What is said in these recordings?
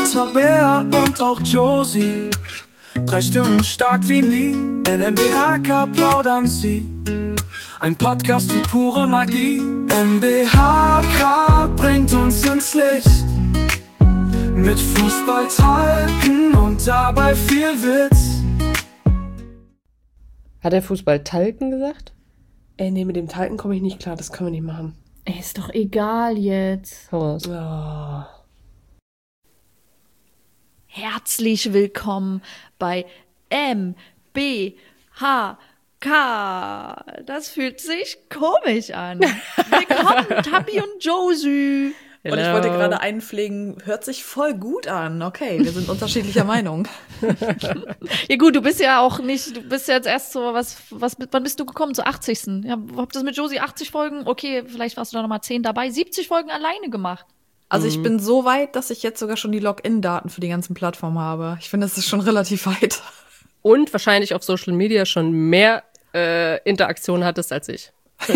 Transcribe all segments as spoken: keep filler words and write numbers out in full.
Tabea und auch Josie. Drei Stimmen stark wie nie, in N B H K plaudern sie. Ein Podcast wie pure Magie. N B H K bringt uns ins Licht. Mit Fußballtalken und dabei viel Witz. Hat er Fußballtalken gesagt? Ey, nee, mit dem Talken komme ich nicht klar, das können wir nicht machen. Ey, ist doch egal jetzt. Oh. Oh. Herzlich willkommen bei M B H K. Das fühlt sich komisch an. Willkommen, Tabi und Josie. Und ich wollte gerade einpflegen, hört sich voll gut an. Okay, wir sind unterschiedlicher Meinung. Ja gut, du bist ja auch nicht, du bist ja jetzt erst so, was, was, wann bist du gekommen? Zur achtzigsten Ja, habt ihr das mit Josie achtzig Folgen? Okay, vielleicht warst du da nochmal zehn dabei. siebzig Folgen alleine gemacht. Also ich bin so weit, dass ich jetzt sogar schon die Login-Daten für die ganzen Plattformen habe. Ich finde, das ist schon relativ weit. Und wahrscheinlich auf Social Media schon mehr äh, Interaktion hattest als ich.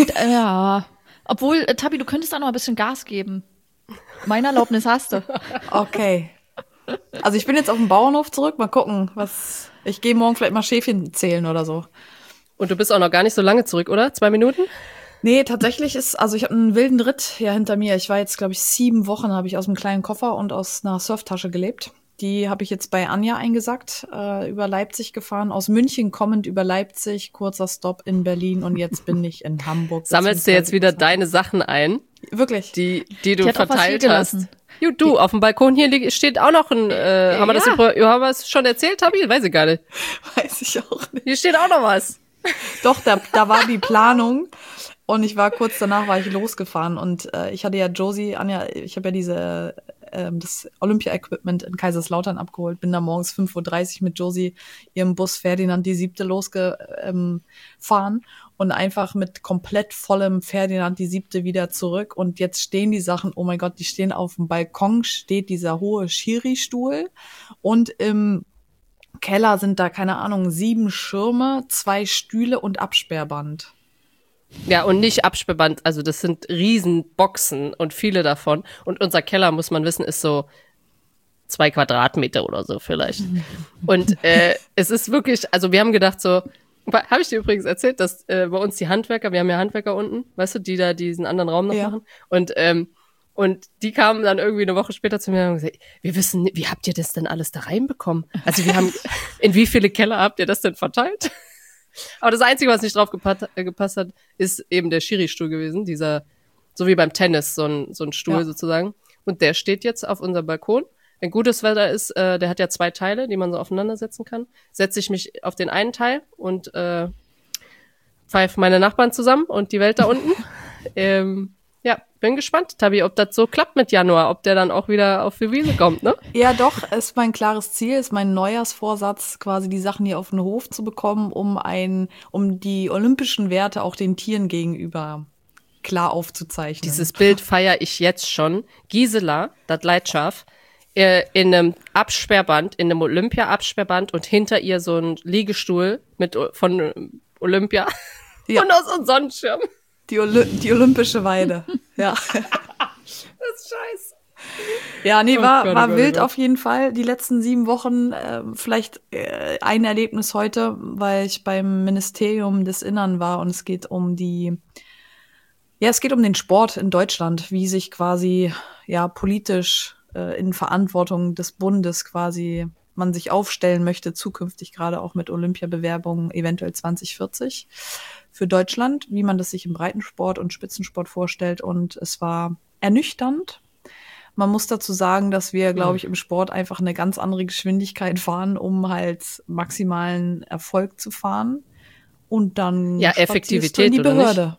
Ja, obwohl, äh, Tabi, du könntest da noch ein bisschen Gas geben. Meine Erlaubnis hast du. Okay. Also ich bin jetzt auf dem Bauernhof zurück. Mal gucken, was. Ich gehe morgen vielleicht mal Schäfchen zählen oder so. Und du bist auch noch gar nicht so lange zurück, oder? Zwei Minuten? Nee, tatsächlich ist, also ich habe einen wilden Ritt hier hinter mir. Ich war jetzt, glaube ich, sieben Wochen habe ich aus einem kleinen Koffer und aus einer Surftasche gelebt. Die habe ich jetzt bei Anja eingesackt, äh, über Leipzig gefahren, aus München kommend über Leipzig, kurzer Stopp in Berlin und jetzt bin ich in Hamburg. Sammelst du jetzt wieder deine Sachen ein? Wirklich? Die, die du Die hat auch was verteilt hier hast. gelassen. Jo, du, auf dem Balkon hier liegt, steht auch noch ein, äh, haben wir das Ja. hier, haben wir es schon erzählt, Tabi? Weiß ich gar nicht. Weiß ich auch nicht. Hier steht auch noch was. Doch, da, da war die Planung und ich war kurz danach, war ich losgefahren und äh, ich hatte ja Josie, Anja, ich habe ja diese ähm, das Olympia-Equipment in Kaiserslautern abgeholt, bin da morgens fünf Uhr dreißig mit Josie ihrem Bus Ferdinand die Siebte losgefahren ähm, und einfach mit komplett vollem Ferdinand die Siebte wieder zurück und jetzt stehen die Sachen, oh mein Gott, die stehen auf dem Balkon, steht dieser hohe Schiri-Stuhl und im Keller sind da, keine Ahnung, sieben Schirme, zwei Stühle und Absperrband. Ja, und nicht Absperrband, also das sind Riesenboxen und viele davon. Und unser Keller, muss man wissen, ist so zwei Quadratmeter oder so vielleicht. Und äh, es ist wirklich, also wir haben gedacht so, habe ich dir übrigens erzählt, dass äh, bei uns die Handwerker, wir haben ja Handwerker unten, weißt du, die da diesen anderen Raum noch Ja. machen. Und ähm, Und die kamen dann irgendwie eine Woche später zu mir und haben gesagt, wir wissen, wie habt ihr das denn alles da reinbekommen? Also wir haben, in wie viele Keller habt ihr das denn verteilt? Aber das Einzige, was nicht drauf gepasst, äh, gepasst hat, ist eben der Schiri-Stuhl gewesen, dieser, so wie beim Tennis, so ein, so ein Stuhl Ja. sozusagen. Und der steht jetzt auf unserem Balkon. Wenn gutes Wetter ist, äh, der hat ja zwei Teile, die man so aufeinander setzen kann. Setze ich mich auf den einen Teil und äh, pfeife meine Nachbarn zusammen und die Welt da unten. ähm, Ja, bin gespannt, Tabi, ob das so klappt mit Januar, ob der dann auch wieder auf die Wiese kommt, ne? Ja, doch, ist mein klares Ziel, ist mein Neujahrsvorsatz, quasi die Sachen hier auf den Hof zu bekommen, um ein, um die olympischen Werte auch den Tieren gegenüber klar aufzuzeichnen. Dieses Bild feiere ich jetzt schon. Gisela, das Leitschaf, äh, in einem Absperrband, in einem Olympia-Absperrband und hinter ihr so ein Liegestuhl mit von Olympia Ja. und aus so einem Sonnenschirm. Die, Oly die olympische Weide. Ja. Das ist scheiße. Ja, nee, Oh war, Gott, oh war Gott, oh wild Gott. auf jeden Fall. Die letzten sieben Wochen, äh, vielleicht äh, ein Erlebnis heute, weil ich beim Ministerium des Innern war und es geht um die, ja, es geht um den Sport in Deutschland, wie sich quasi, ja, politisch äh, in Verantwortung des Bundes quasi man sich aufstellen möchte, zukünftig gerade auch mit Olympiabewerbungen, eventuell zwanzig vierzig für Deutschland, wie man das sich im Breitensport und Spitzensport vorstellt. Und es war ernüchternd. Man muss dazu sagen, dass wir, glaube ich, im Sport einfach eine ganz andere Geschwindigkeit fahren, um halt maximalen Erfolg zu fahren. Und dann Ja, spazierst du Effektivität, in die oder nicht? Behörde.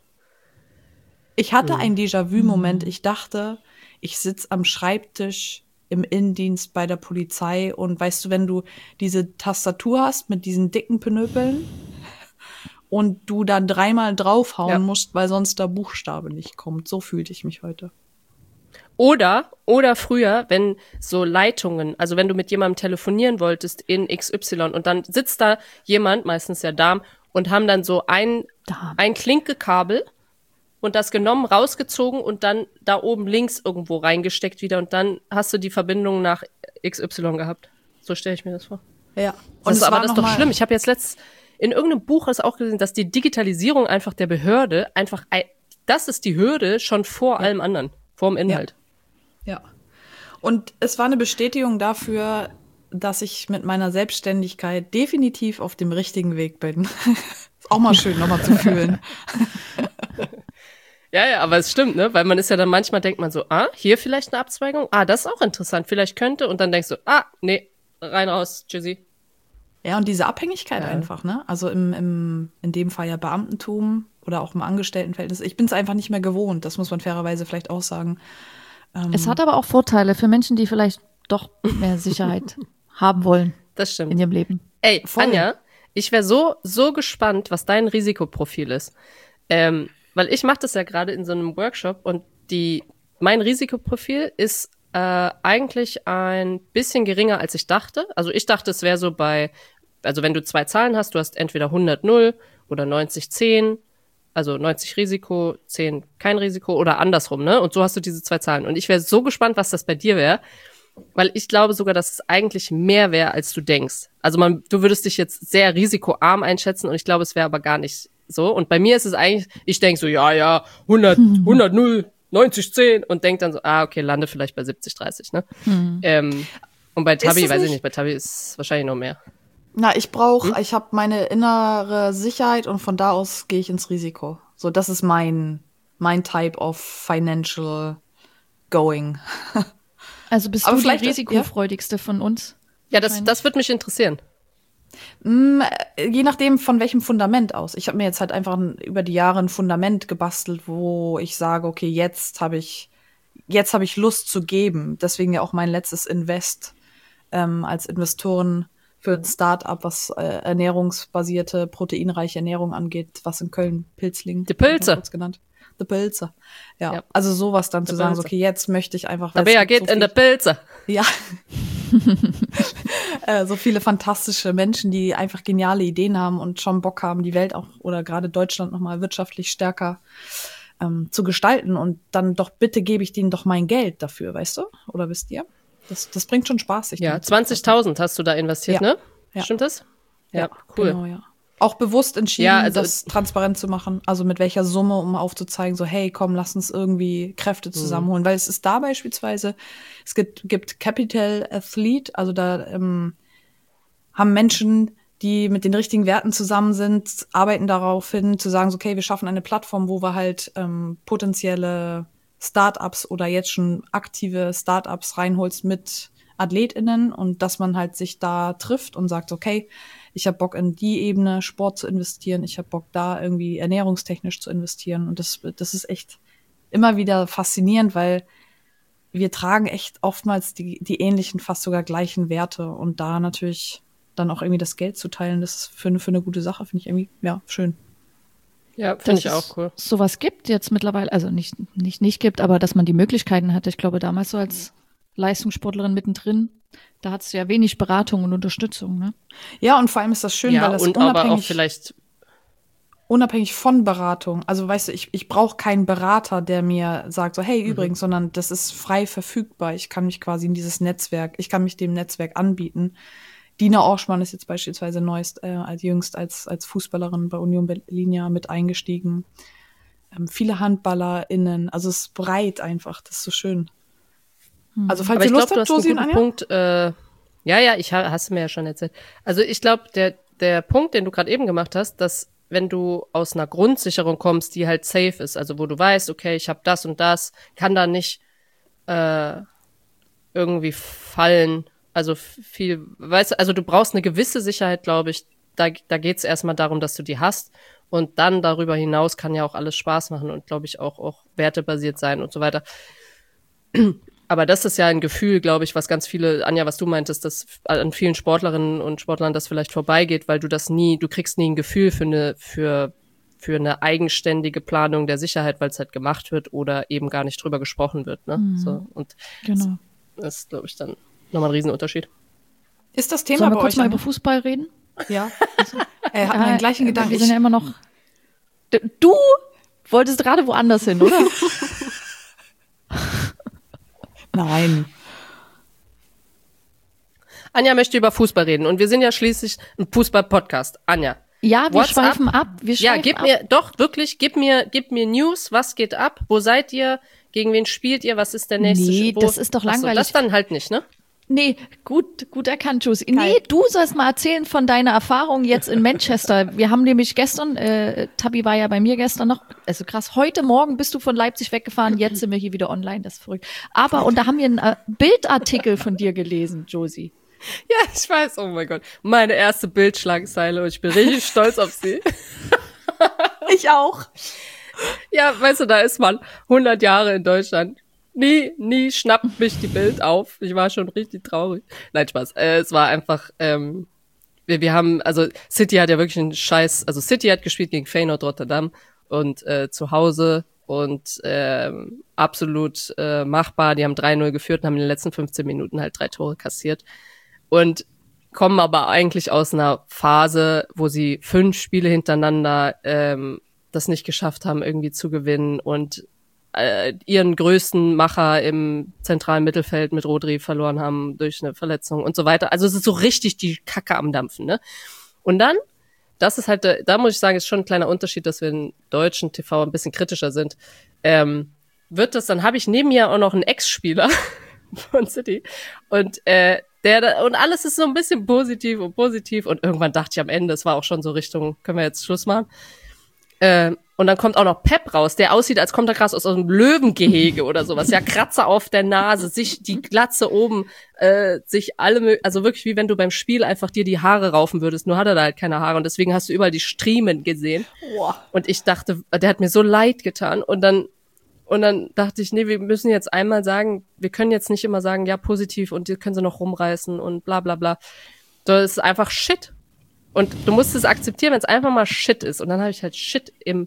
Ich hatte einen Déjà-vu-Moment. Ich dachte, ich sitze am Schreibtisch im Innendienst bei der Polizei und weißt du, wenn du diese Tastatur hast mit diesen dicken Pinöpeln und du dann dreimal draufhauen Ja. musst, weil sonst der Buchstabe nicht kommt. So fühlte ich mich heute. Oder, oder früher, wenn so Leitungen, also wenn du mit jemandem telefonieren wolltest in X Y und dann sitzt da jemand, meistens ja Dame, und haben dann so ein, Darm. ein Klinkekabel und das genommen, rausgezogen und dann da oben links irgendwo reingesteckt wieder und dann hast du die Verbindung nach X Y gehabt. So stelle ich mir das vor. Ja. Und Und das es ist aber war das ist noch doch mal- schlimm. Ich habe jetzt letzt in irgendeinem Buch ist auch gelesen, dass die Digitalisierung einfach der Behörde einfach, ei- das ist die Hürde schon vor allem anderen, vor dem Inhalt. Ja. Und es war eine Bestätigung dafür, dass ich mit meiner Selbstständigkeit definitiv auf dem richtigen Weg bin. Ist auch mal schön, nochmal zu fühlen. Ja, ja, aber es stimmt, ne? Weil man ist ja dann manchmal denkt man so, ah, hier vielleicht eine Abzweigung, ah, das ist auch interessant, vielleicht könnte und dann denkst du, ah, nee, rein raus, tschüssi. Ja, und diese Abhängigkeit Ja. einfach, ne? Also im, im, in dem Fall ja Beamtentum oder auch im Angestelltenverhältnis. Ich bin es einfach nicht mehr gewohnt, das muss man fairerweise vielleicht auch sagen. Es hat aber auch Vorteile für Menschen, die vielleicht doch mehr Sicherheit haben wollen Das stimmt. in ihrem Leben. Ey, Voll. Anja, ich wäre so, so gespannt, was dein Risikoprofil ist. Ähm, weil ich mache das ja gerade in so einem Workshop und die, mein Risikoprofil ist äh, eigentlich ein bisschen geringer, als ich dachte. Also ich dachte, es wäre so bei, also wenn du zwei Zahlen hast, du hast entweder hundert null oder neunzig zehn, also neunzig Risiko, zehn kein Risiko oder andersrum, ne? Und so hast du diese zwei Zahlen. Und ich wäre so gespannt, was das bei dir wäre. Weil ich glaube sogar, dass es eigentlich mehr wäre, als du denkst. Also man, du würdest dich jetzt sehr risikoarm einschätzen und ich glaube, es wäre aber gar nicht so. Und bei mir ist es eigentlich, ich denke so, ja, ja, hundert, hundert, null, neunzig, zehn und denk dann so, ah, okay, lande vielleicht bei siebzig, dreißig, ne? Ähm, und bei Tabi, das weiß ich nicht- nicht, bei Tabi ist es wahrscheinlich noch mehr. Na, ich brauche, Hm? ich habe meine innere Sicherheit und von da aus gehe ich ins Risiko. So, das ist mein, mein Type of financial going. Also bist Aber du die vielleicht- risikofreudigste von uns? Ja, das, Wahrscheinlich. das würde mich interessieren. Mm, äh, Je nachdem, von welchem Fundament aus. Ich habe mir jetzt halt einfach ein, über die Jahre ein Fundament gebastelt, wo ich sage, okay, jetzt habe ich, jetzt habe ich Lust zu geben. Deswegen ja auch mein letztes Invest ähm, als Investoren für ein Start-up, was äh, ernährungsbasierte, proteinreiche Ernährung angeht, was in Köln Pilzling. Die Pilze. kurz genannt. The Pilze. Ja. Ja. Also sowas dann Die zu sagen, so, Pilze. okay, jetzt möchte ich einfach. weil es Tabea gibt geht so in der viel- Pilze. Ja. äh, so viele fantastische Menschen, die einfach geniale Ideen haben und schon Bock haben, die Welt auch oder gerade Deutschland nochmal wirtschaftlich stärker ähm, zu gestalten. Und dann doch bitte gebe ich denen doch mein Geld dafür, weißt du? Oder wisst ihr? Das, das bringt schon Spaß. sich Ja, damit zu zwanzigtausend hast du da investiert, Ja. ne? Ja. Stimmt das? Ja, Ja, cool. Genau, ja. Auch bewusst entschieden, Ja, also- das transparent zu machen. Also mit welcher Summe, um aufzuzeigen, so, hey, komm, lass uns irgendwie Kräfte Mhm. zusammenholen. Weil es ist da beispielsweise, es gibt, gibt Capital Athlete, also da ähm, haben Menschen, die mit den richtigen Werten zusammen sind, arbeiten darauf hin, zu sagen, so, okay, wir schaffen eine Plattform, wo wir halt ähm, potenzielle Startups oder jetzt schon aktive Startups reinholst mit AthletInnen und dass man halt sich da trifft und sagt, okay, ich habe Bock in die Ebene Sport zu investieren, ich habe Bock da irgendwie ernährungstechnisch zu investieren und das, das ist echt immer wieder faszinierend, weil wir tragen echt oftmals die, die ähnlichen, fast sogar gleichen Werte und da natürlich dann auch irgendwie das Geld zu teilen, das ist für, eine- für eine gute Sache, finde ich irgendwie, ja, schön. Ja, finde ich Dass auch es cool. Sowas gibt jetzt mittlerweile, also nicht, nicht, nicht gibt, aber dass man die Möglichkeiten hatte. Ich glaube, damals so als Leistungssportlerin mittendrin, da hattest du ja wenig Beratung und Unterstützung, ne? Ja, und vor allem ist das schön, Ja, weil das und aber auch unabhängig, vielleicht, unabhängig von Beratung, also weißt du, ich, ich brauche keinen Berater, der mir sagt, so, Mhm. hey, übrigens, sondern das ist frei verfügbar. Ich kann mich quasi in dieses Netzwerk, ich kann mich dem Netzwerk anbieten. Dina Orschmann ist jetzt beispielsweise neuest, äh, als jüngst als, als Fußballerin bei Union Berlin ja mit eingestiegen. Ähm, viele HandballerInnen, also es ist breit einfach, das ist so schön. Also falls aber ihr ich Lust glaube, du habt, hast Josie einen und guten Anja. Punkt. Äh, ja, ja, ich ha- hast du mir ja schon erzählt. Also ich glaube, der, der Punkt, den du gerade eben gemacht hast, dass wenn du aus einer Grundsicherung kommst, die halt safe ist, also wo du weißt, okay, ich habe das und das, kann da nicht äh, irgendwie fallen. Also viel, weißt du, also du brauchst eine gewisse Sicherheit, glaube ich. Da, da geht es erstmal darum, dass du die hast. Und dann darüber hinaus kann ja auch alles Spaß machen und, glaube ich, auch, auch wertebasiert sein und so weiter. Aber das ist ja ein Gefühl, glaube ich, was ganz viele, Anja, was du meintest, dass an vielen Sportlerinnen und Sportlern das vielleicht vorbeigeht, weil du das nie, du kriegst nie ein Gefühl für eine, für, für eine eigenständige Planung der Sicherheit, weil es halt gemacht wird oder eben gar nicht drüber gesprochen wird. Ne? Mhm. So, und Genau. das ist, glaube ich, dann nochmal ein Riesenunterschied. Ist das Thema Sollen wir bei kurz euch? mal Anja? über Fußball reden? Ja. Er hat meinen gleichen Äh, Gedanken. Wir Ich, sind ja immer noch. D- Du wolltest gerade woanders hin, oder? Nein. Anja möchte über Fußball reden und wir sind ja schließlich ein Fußball-Podcast. Anja. Ja, wir what's schweifen up? ab. Wir Ja, schweifen gib ab. mir, doch, wirklich, gib mir, gib mir News, was geht ab, wo seid ihr, gegen wen spielt ihr, was ist der nächste Nee, Sch- wo, das ist doch Achso, langweilig. das dann halt nicht, ne? Nee, gut, gut erkannt, Josie. Nee, du sollst mal erzählen von deiner Erfahrung jetzt in Manchester. Wir haben nämlich gestern, äh, Tabi war ja bei mir gestern noch, also krass, heute Morgen bist du von Leipzig weggefahren, jetzt sind wir hier wieder online, das ist verrückt. Aber, und da haben wir einen äh, Bildartikel von dir gelesen, Josie. Ja, ich weiß, oh mein Gott. Meine erste Bildschlagzeile und ich bin richtig stolz auf sie. Ich auch. Ja, weißt du, da ist man hundert Jahre in Deutschland. Nie, nie schnappt mich die Bild auf. Ich war schon richtig traurig. Nein, Spaß. Äh, es war einfach, ähm, wir, wir haben, also City hat ja wirklich einen Scheiß, also City hat gespielt gegen Feyenoord Rotterdam und äh, zu Hause und ähm, absolut äh, machbar. Die haben drei null geführt und haben in den letzten fünfzehn Minuten halt drei Tore kassiert. Und kommen aber eigentlich aus einer Phase, wo sie fünf Spiele hintereinander ähm, das nicht geschafft haben, irgendwie zu gewinnen und äh, ihren größten Macher im zentralen Mittelfeld mit Rodri verloren haben durch eine Verletzung und so weiter. Also es ist so richtig die Kacke am Dampfen, ne? Und dann, das ist halt, da muss ich sagen, ist schon ein kleiner Unterschied, dass wir in deutschen T V ein bisschen kritischer sind. Ähm, wird das, dann habe ich neben mir auch noch einen Ex-Spieler von City und äh, der da, und alles ist so ein bisschen positiv und positiv und irgendwann dachte ich am Ende, es war auch schon so Richtung, können wir jetzt Schluss machen? Äh, und dann kommt auch noch Pep raus, der aussieht, als kommt er krass aus einem Löwengehege oder sowas. Ja, Kratzer auf der Nase, sich die Glatze oben, äh, sich alle, mö- also wirklich wie wenn du beim Spiel einfach dir die Haare raufen würdest. Nur hat er da halt keine Haare und deswegen hast du überall die Striemen gesehen. Boah. Und ich dachte, der hat mir so leid getan. Und dann, und dann dachte ich, nee, wir müssen jetzt einmal sagen, wir können jetzt nicht immer sagen, ja, positiv und die können sie noch rumreißen und bla bla bla. Das ist einfach Shit. Und du musst es akzeptieren, wenn es einfach mal Shit ist. Und dann habe ich halt Shit im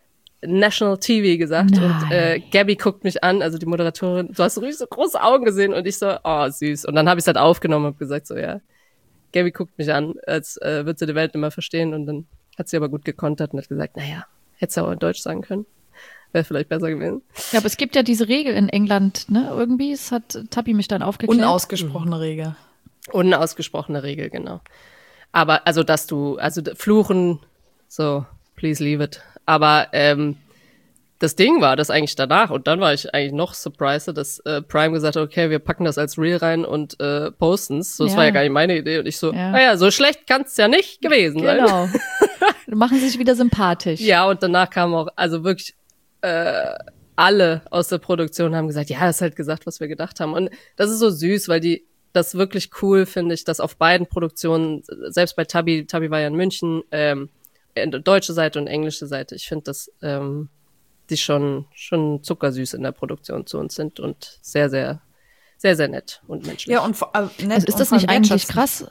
National T V gesagt. Nein. Und äh, Gabby guckt mich an, also die Moderatorin, du hast so richtig so große Augen gesehen und ich so, oh, süß. Und dann habe ich es halt aufgenommen und hab gesagt so, ja, Gabby guckt mich an, als äh, wird sie die Welt nicht mehr verstehen. Und dann hat sie aber gut gekontert und hat gesagt, naja, hättest du auch in Deutsch sagen können. Wäre vielleicht besser gewesen. Ja, aber es gibt ja diese Regel in England, ne? Irgendwie, es hat Tabi mich dann aufgeklärt. Unausgesprochene Regel. Unausgesprochene Regel, genau. Aber, also, dass du, also d- fluchen, so, please leave it. Aber ähm, das Ding war das eigentlich danach und dann war ich eigentlich noch surprised, dass äh, Prime gesagt hat, okay, wir packen das als Reel rein und äh, posten's. So, das Ja. war ja gar nicht meine Idee. Und ich so, Ja. naja, so schlecht kann's ja nicht gewesen sein. Genau. Machen sich wieder sympathisch. Ja, und danach kam auch, also wirklich äh, alle aus der Produktion haben gesagt, ja, das ist halt gesagt, was wir gedacht haben. Und das ist so süß, weil die das wirklich cool, finde ich, dass auf beiden Produktionen, selbst bei Tabi, Tabi war ja in München, ähm, deutsche Seite und englische Seite, ich finde, dass ähm, die schon schon zuckersüß in der Produktion zu uns sind und sehr, sehr, sehr, sehr nett und menschlich. Ja, und vor- äh, nett Also ist und das vor nicht allem eigentlich wertschätzend. krass?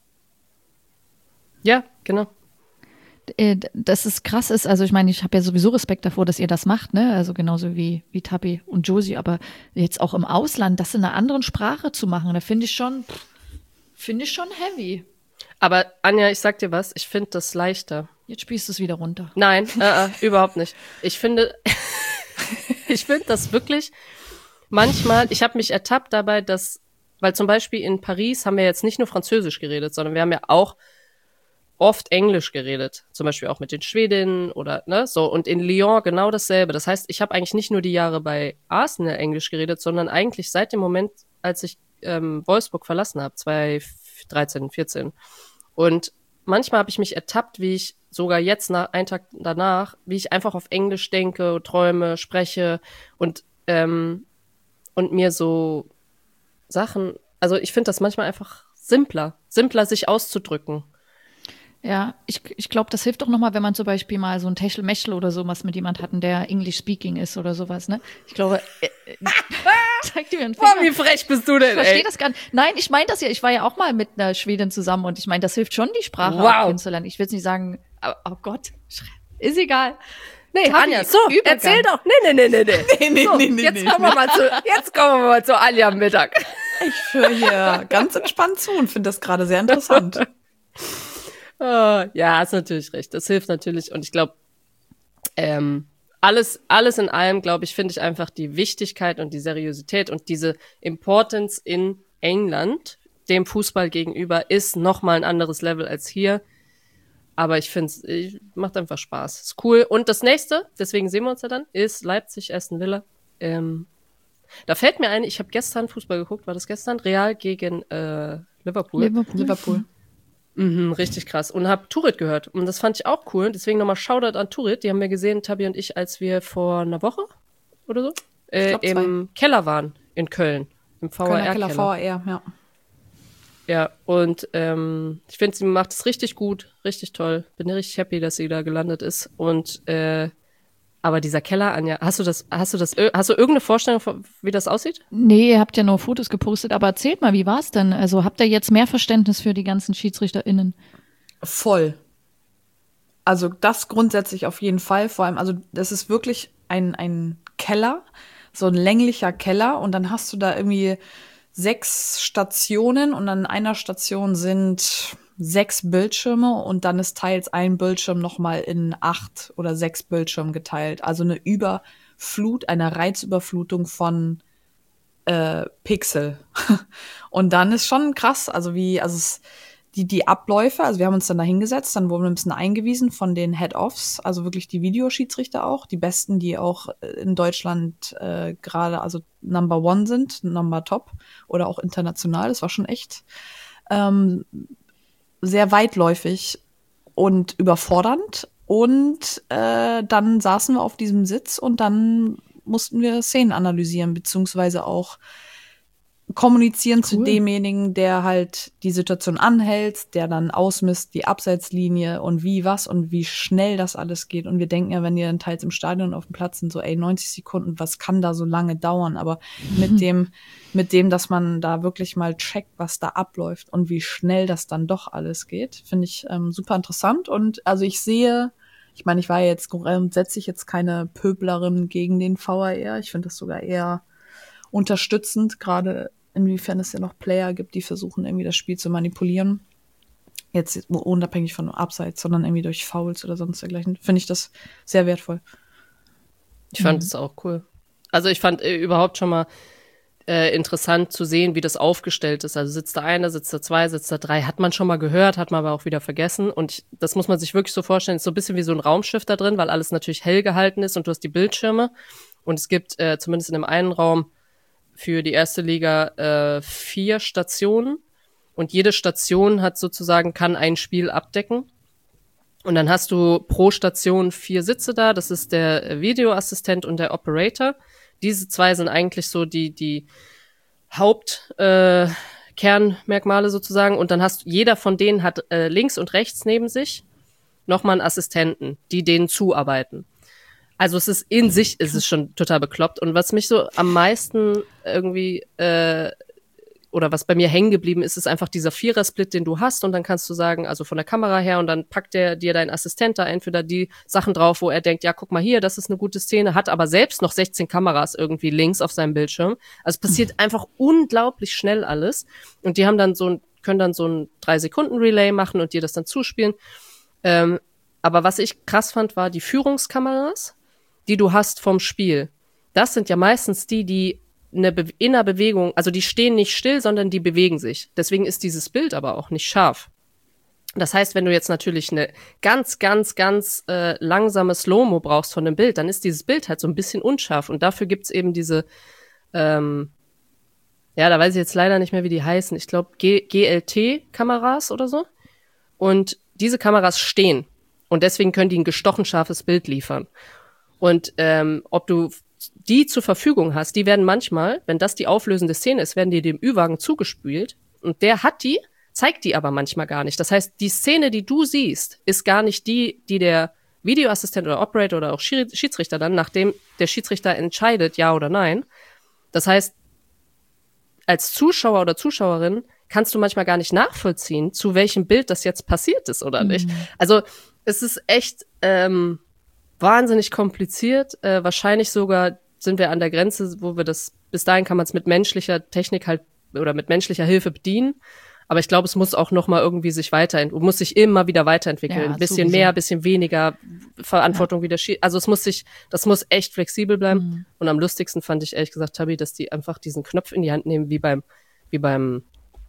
Ja, genau. Äh, dass es krass ist, also ich meine, ich habe ja sowieso Respekt davor, dass ihr das macht, ne? Also genauso wie, wie Tabi und Josie, aber jetzt auch im Ausland, das in einer anderen Sprache zu machen, da finde ich schon, finde ich schon heavy. Aber Anja, ich sag dir was, ich finde das leichter. Jetzt spielst du es wieder runter. Nein, äh, äh, überhaupt nicht. Ich finde, ich finde das wirklich manchmal, ich habe mich ertappt dabei, dass, weil zum Beispiel in Paris haben wir jetzt nicht nur Französisch geredet, sondern wir haben ja auch oft Englisch geredet, zum Beispiel auch mit den Schwedinnen oder ne, so. Und in Lyon genau dasselbe. Das heißt, ich habe eigentlich nicht nur die Jahre bei Arsenal Englisch geredet, sondern eigentlich seit dem Moment, als ich ähm, Wolfsburg verlassen habe, zwanzig dreizehn, vierzehn. Und manchmal habe ich mich ertappt, wie ich sogar jetzt, nach, einen Tag danach, wie ich einfach auf Englisch denke, träume, spreche und ähm, und mir so Sachen, also ich finde das manchmal einfach simpler, simpler sich auszudrücken. Ja, ich, ich glaube, das hilft doch nochmal, wenn man zum Beispiel mal so ein Techtelmechtel oder sowas mit jemand hatten, der English speaking ist oder sowas, ne? Ich glaube, äh, äh, zeig dir mir einen Finger. Boah, wie frech bist du denn, Ich verstehe ey? das gar nicht. Nein, ich meine das ja. Ich war ja auch mal mit einer Schwedin zusammen und ich meine, das hilft schon, die Sprache Wow. auch kennenzulernen. Ich will jetzt nicht sagen, aber, oh Gott, ist egal. Nee, Tabi, Anja, so, Übergang. erzähl doch. Nee, nee, nee, nee, nee. Nee, nee, so, nee, nee, jetzt nee, kommen wir mal zu, jetzt kommen wir mal zu Anja am Mittag. Ich höre hier ganz entspannt zu und finde das gerade sehr interessant. Oh, ja, hast natürlich recht. Das hilft natürlich. Und ich glaube, ähm, alles, alles in allem, glaube ich, finde ich einfach die Wichtigkeit und die Seriosität und diese Importance in England dem Fußball gegenüber ist nochmal ein anderes Level als hier. Aber ich finde es, macht einfach Spaß. Ist cool. Und das nächste, deswegen sehen wir uns ja dann, ist Leipzig Aston Villa. Ähm, da fällt mir ein, ich habe gestern Fußball geguckt, war das gestern? Real gegen äh, Liverpool. Liverpool. Liverpool. Mhm, richtig krass. Und habe Turit gehört. Und das fand ich auch cool. Deswegen nochmal Shoutout an Turit. Die haben wir gesehen, Tabi und ich, als wir vor einer Woche oder so äh, glaub, im Keller waren in Köln. Im V R R-Keller. V R R, ja. Ja, und ähm, ich finde, sie macht es richtig gut, richtig toll. Bin richtig happy, dass sie da gelandet ist. Und äh, aber dieser Keller, Anja, hast du das, hast du das, hast du irgendeine Vorstellung, wie das aussieht? Nee, ihr habt ja nur Fotos gepostet, aber erzählt mal, wie war's denn? Also habt ihr jetzt mehr Verständnis für die ganzen SchiedsrichterInnen? Voll. Also das grundsätzlich auf jeden Fall. Vor allem, also das ist wirklich ein, ein Keller, so ein länglicher Keller. Und dann hast du da irgendwie sechs Stationen und an einer Station sind sechs Bildschirme und dann ist teils ein Bildschirm nochmal in acht oder sechs Bildschirme geteilt. Also eine Überflut, eine Reizüberflutung von äh, Pixel. Und dann ist schon krass, also wie, also es, die, die Abläufe, also wir haben uns dann da hingesetzt, dann wurden wir ein bisschen eingewiesen von den Head-Offs, also wirklich die Videoschiedsrichter auch, die besten, die auch in Deutschland äh, gerade, also Number One sind, Number Top oder auch international, das war schon echt ähm, sehr weitläufig und überfordernd. Und äh, dann saßen wir auf diesem Sitz und dann mussten wir Szenen analysieren, beziehungsweise auch kommunizieren cool. zu demjenigen, der halt die Situation anhält, der dann ausmisst die Abseitslinie und wie, was und wie schnell das alles geht. Und wir denken ja, wenn die dann teils im Stadion auf dem Platz sind, so ey, neunzig Sekunden, was kann da so lange dauern? Aber mhm. mit dem, mit dem, dass man da wirklich mal checkt, was da abläuft und wie schnell das dann doch alles geht, finde ich ähm, super interessant. Und also ich sehe, ich meine, ich war jetzt grundsätzlich jetzt keine Pöblerin gegen den V R R. Ich finde das sogar eher unterstützend, gerade inwiefern es ja noch Player gibt, die versuchen, irgendwie das Spiel zu manipulieren. Jetzt unabhängig von Abseits, sondern irgendwie durch Fouls oder sonst dergleichen. Finde ich das sehr wertvoll. Ich fand es mhm. auch cool. Also ich fand äh, überhaupt schon mal äh, interessant zu sehen, wie das aufgestellt ist. Also sitzt da einer, sitzt da zwei, sitzt da drei. Hat man schon mal gehört, hat man aber auch wieder vergessen. Und ich, das muss man sich wirklich so vorstellen, ist so ein bisschen wie so ein Raumschiff da drin, weil alles natürlich hell gehalten ist und du hast die Bildschirme. Und es gibt äh, zumindest in dem einen Raum für die erste Liga äh, vier Stationen und jede Station hat sozusagen, kann ein Spiel abdecken und dann hast du pro Station vier Sitze da, das ist der Videoassistent und der Operator. Diese zwei sind eigentlich so die die Hauptkernmerkmale äh, sozusagen und dann hast jeder von denen hat äh, links und rechts neben sich nochmal einen Assistenten, die denen zuarbeiten. Also es ist in sich, ist es schon total bekloppt. Und was mich so am meisten irgendwie, äh, oder was bei mir hängen geblieben ist, ist einfach dieser Vierer-Split, den du hast. Und dann kannst du sagen, also von der Kamera her, und dann packt der dir dein Assistent da entweder die Sachen drauf, wo er denkt, ja, guck mal hier, das ist eine gute Szene, hat aber selbst noch sechzehn Kameras irgendwie links auf seinem Bildschirm. Also es passiert einfach unglaublich schnell alles. Und die haben dann so ein, können dann so ein drei-Sekunden-Relay machen und dir das dann zuspielen. Ähm, aber was ich krass fand, war die Führungskameras, die du hast vom Spiel. Das sind ja meistens die, die eine Be- in einer Bewegung, also die stehen nicht still, sondern die bewegen sich. Deswegen ist dieses Bild aber auch nicht scharf. Das heißt, wenn du jetzt natürlich eine ganz, ganz, ganz äh, langsame Slow-Mo brauchst von dem Bild, dann ist dieses Bild halt so ein bisschen unscharf. Und dafür gibt's eben diese, ähm, ja, da weiß ich jetzt leider nicht mehr, wie die heißen. Ich glaube, G- G L T-Kameras oder so. Und diese Kameras stehen. Und deswegen können die ein gestochen scharfes Bild liefern. Und ähm, ob du die zur Verfügung hast, die werden manchmal, wenn das die auflösende Szene ist, werden die dem Ü-Wagen zugespült und der hat die, zeigt die aber manchmal gar nicht. Das heißt, die Szene, die du siehst, ist gar nicht die, die der Videoassistent oder Operator oder auch Schiedsrichter dann, nachdem der Schiedsrichter entscheidet, ja oder nein. Das heißt, als Zuschauer oder Zuschauerin kannst du manchmal gar nicht nachvollziehen, zu welchem Bild das jetzt passiert ist oder nicht. Mhm. Also es ist echt ähm, wahnsinnig kompliziert. Äh, wahrscheinlich sogar sind wir an der Grenze, wo wir das, bis dahin kann man es mit menschlicher Technik halt oder mit menschlicher Hilfe bedienen. Aber ich glaube, es muss auch noch mal irgendwie sich weiterentwickeln, muss sich immer wieder weiterentwickeln. Ja, ein bisschen sowieso. mehr, ein bisschen weniger Verantwortung wieder schieben. Also es muss sich, das muss echt flexibel bleiben. Mhm. Und am lustigsten fand ich ehrlich gesagt, Tabi, dass die einfach diesen Knopf in die Hand nehmen, wie beim, wie beim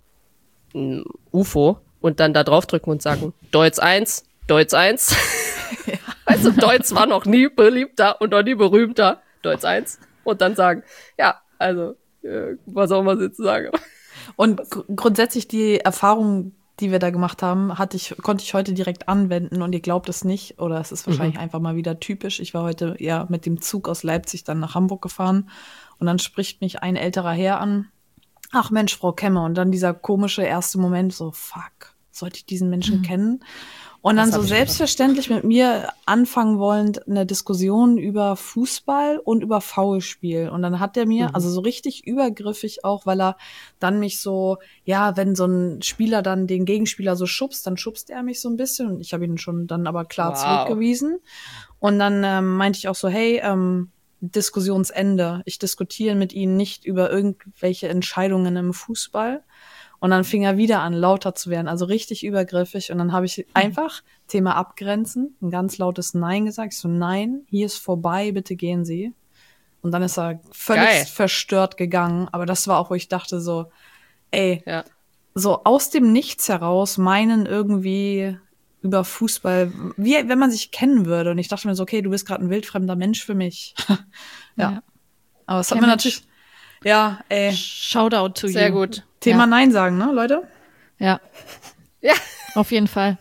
m, U F O und dann da draufdrücken und sagen, Deutsch eins, Deutsch eins. Ja. Weißt du, Deutsch war noch nie beliebter und noch nie berühmter. Deutsch eins. Und dann sagen, ja, also, äh, was auch immer jetzt sagen. Und gr- grundsätzlich die Erfahrung, die wir da gemacht haben, hatte ich, konnte ich heute direkt anwenden und ihr glaubt es nicht, oder es ist wahrscheinlich Mhm. einfach mal wieder typisch. Ich war heute ja mit dem Zug aus Leipzig dann nach Hamburg gefahren und dann spricht mich ein älterer Herr an. Ach Mensch, Frau Kemmer. Und dann dieser komische erste Moment, so fuck, sollte ich diesen Menschen kennen? Und dann Das so hab ich selbstverständlich mit mir anfangen wollend eine Diskussion über Fußball und über Foulspiel. Und dann hat er mir, Mhm. also so richtig übergriffig auch, weil er dann mich so, ja, wenn so ein Spieler dann den Gegenspieler so schubst, dann schubst er mich so ein bisschen. Und ich habe ihn schon dann aber klar Wow. zurückgewiesen. Und dann ähm, meinte ich auch so, hey, ähm, Diskussionsende. Ich diskutiere mit Ihnen nicht über irgendwelche Entscheidungen im Fußball. Und dann fing er wieder an, lauter zu werden, also richtig übergriffig. Und dann habe ich einfach, Thema abgrenzen, ein ganz lautes Nein gesagt. Ich so, nein, hier ist vorbei, bitte gehen Sie. Und dann ist er völlig Geil. verstört gegangen. Aber das war auch, wo ich dachte so, ey, Ja. so aus dem Nichts heraus meinen irgendwie über Fußball, wie wenn man sich kennen würde. Und ich dachte mir so, okay, du bist gerade ein wildfremder Mensch für mich. ja. Ja. Aber es hat Kein mir Mensch. natürlich, ja, ey, Shoutout to Sehr you. gut. Thema Ja. Nein sagen, ne, Leute? Ja, Ja. auf jeden Fall.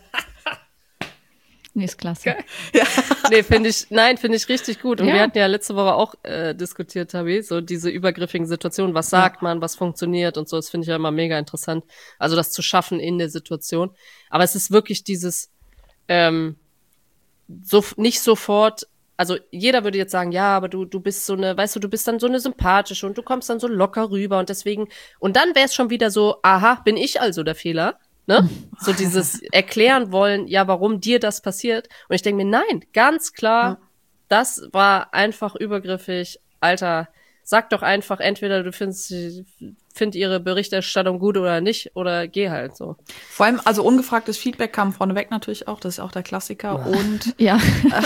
Nee, ist klasse. Nee, finde ich, nein, finde ich richtig gut. Und Ja. wir hatten ja letzte Woche auch äh, diskutiert, Tabi, so diese übergriffigen Situationen. Was sagt man, was funktioniert und so. Das finde ich ja immer mega interessant. Also das zu schaffen in der Situation. Aber es ist wirklich dieses, ähm, so nicht sofort, also jeder würde jetzt sagen, ja, aber du, du bist so eine, weißt du, du bist dann so eine sympathische und du kommst dann so locker rüber und deswegen, und dann wäre es schon wieder so, aha, bin ich also der Fehler? Ne? So dieses erklären wollen, ja, warum dir das passiert. Und ich denke mir, nein, ganz klar, Ja. das war einfach übergriffig. Alter, sag doch einfach, entweder du findest, find ihre Berichterstattung gut oder nicht, oder geh halt so. Vor allem, also ungefragtes Feedback kam vorneweg natürlich auch, das ist ja auch der Klassiker. Und Ja.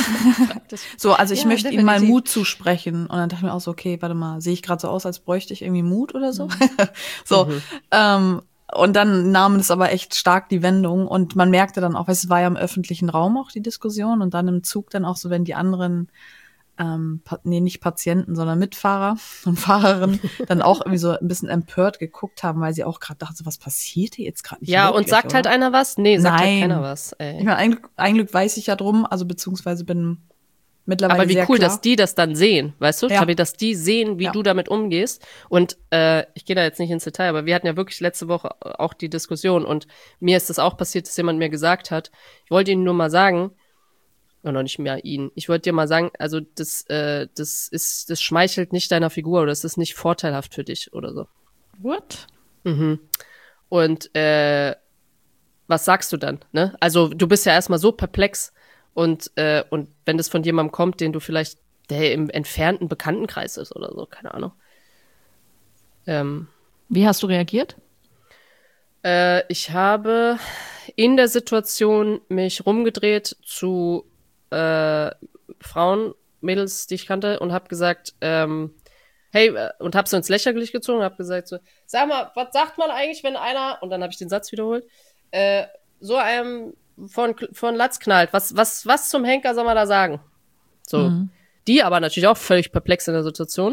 so, also ich Ja, möchte ihm mal definitiv. Mut zusprechen. Und dann dachte ich mir auch so, okay, warte mal, sehe ich gerade so aus, als bräuchte ich irgendwie Mut oder so? so, Mhm. ähm, und dann nahm es aber echt stark die Wendung. Und man merkte dann auch, weil es war ja im öffentlichen Raum auch die Diskussion und dann im Zug dann auch so, wenn die anderen ähm, pa- nee, nicht Patienten, sondern Mitfahrer und Fahrerinnen dann auch irgendwie so ein bisschen empört geguckt haben, weil sie auch gerade dachten, so, was passiert hier jetzt gerade nicht Ja, wirklich, und sagt oder? halt einer was? Nee, sagt Nein. halt keiner was. Ich Ey. meine, ein, Glück- ein Glück weiß ich ja drum, also beziehungsweise bin mittlerweile Aber wie sehr cool, klar. dass die das dann sehen, weißt du, Ja. Tabi, dass die sehen, wie Ja. du damit umgehst. Und äh, ich gehe da jetzt nicht ins Detail, aber wir hatten ja wirklich letzte Woche auch die Diskussion und mir ist das auch passiert, dass jemand mir gesagt hat, ich wollte Ihnen nur mal sagen, oder noch nicht mehr ihn, ich wollte dir mal sagen, also das, äh, das ist, das schmeichelt nicht deiner Figur oder das ist nicht vorteilhaft für dich oder so. What? Mhm. Und äh, was sagst du dann? Ne? Also du bist ja erstmal so perplex und, äh, und wenn das von jemandem kommt, den du vielleicht, der im entfernten Bekanntenkreis ist oder so, keine Ahnung. Ähm, Wie hast du reagiert? äh, ich habe in der Situation mich rumgedreht zu äh, Frauen, Mädels, die ich kannte und habe gesagt, ähm, hey, äh, und habe so ins Lächerliche gezogen und habe gesagt so, sag mal, was sagt man eigentlich, wenn einer, und dann habe ich den Satz wiederholt, äh, so einem von, von Latz knallt, was, was, was zum Henker soll man da sagen? So. Mhm. Die aber natürlich auch völlig perplex in der Situation.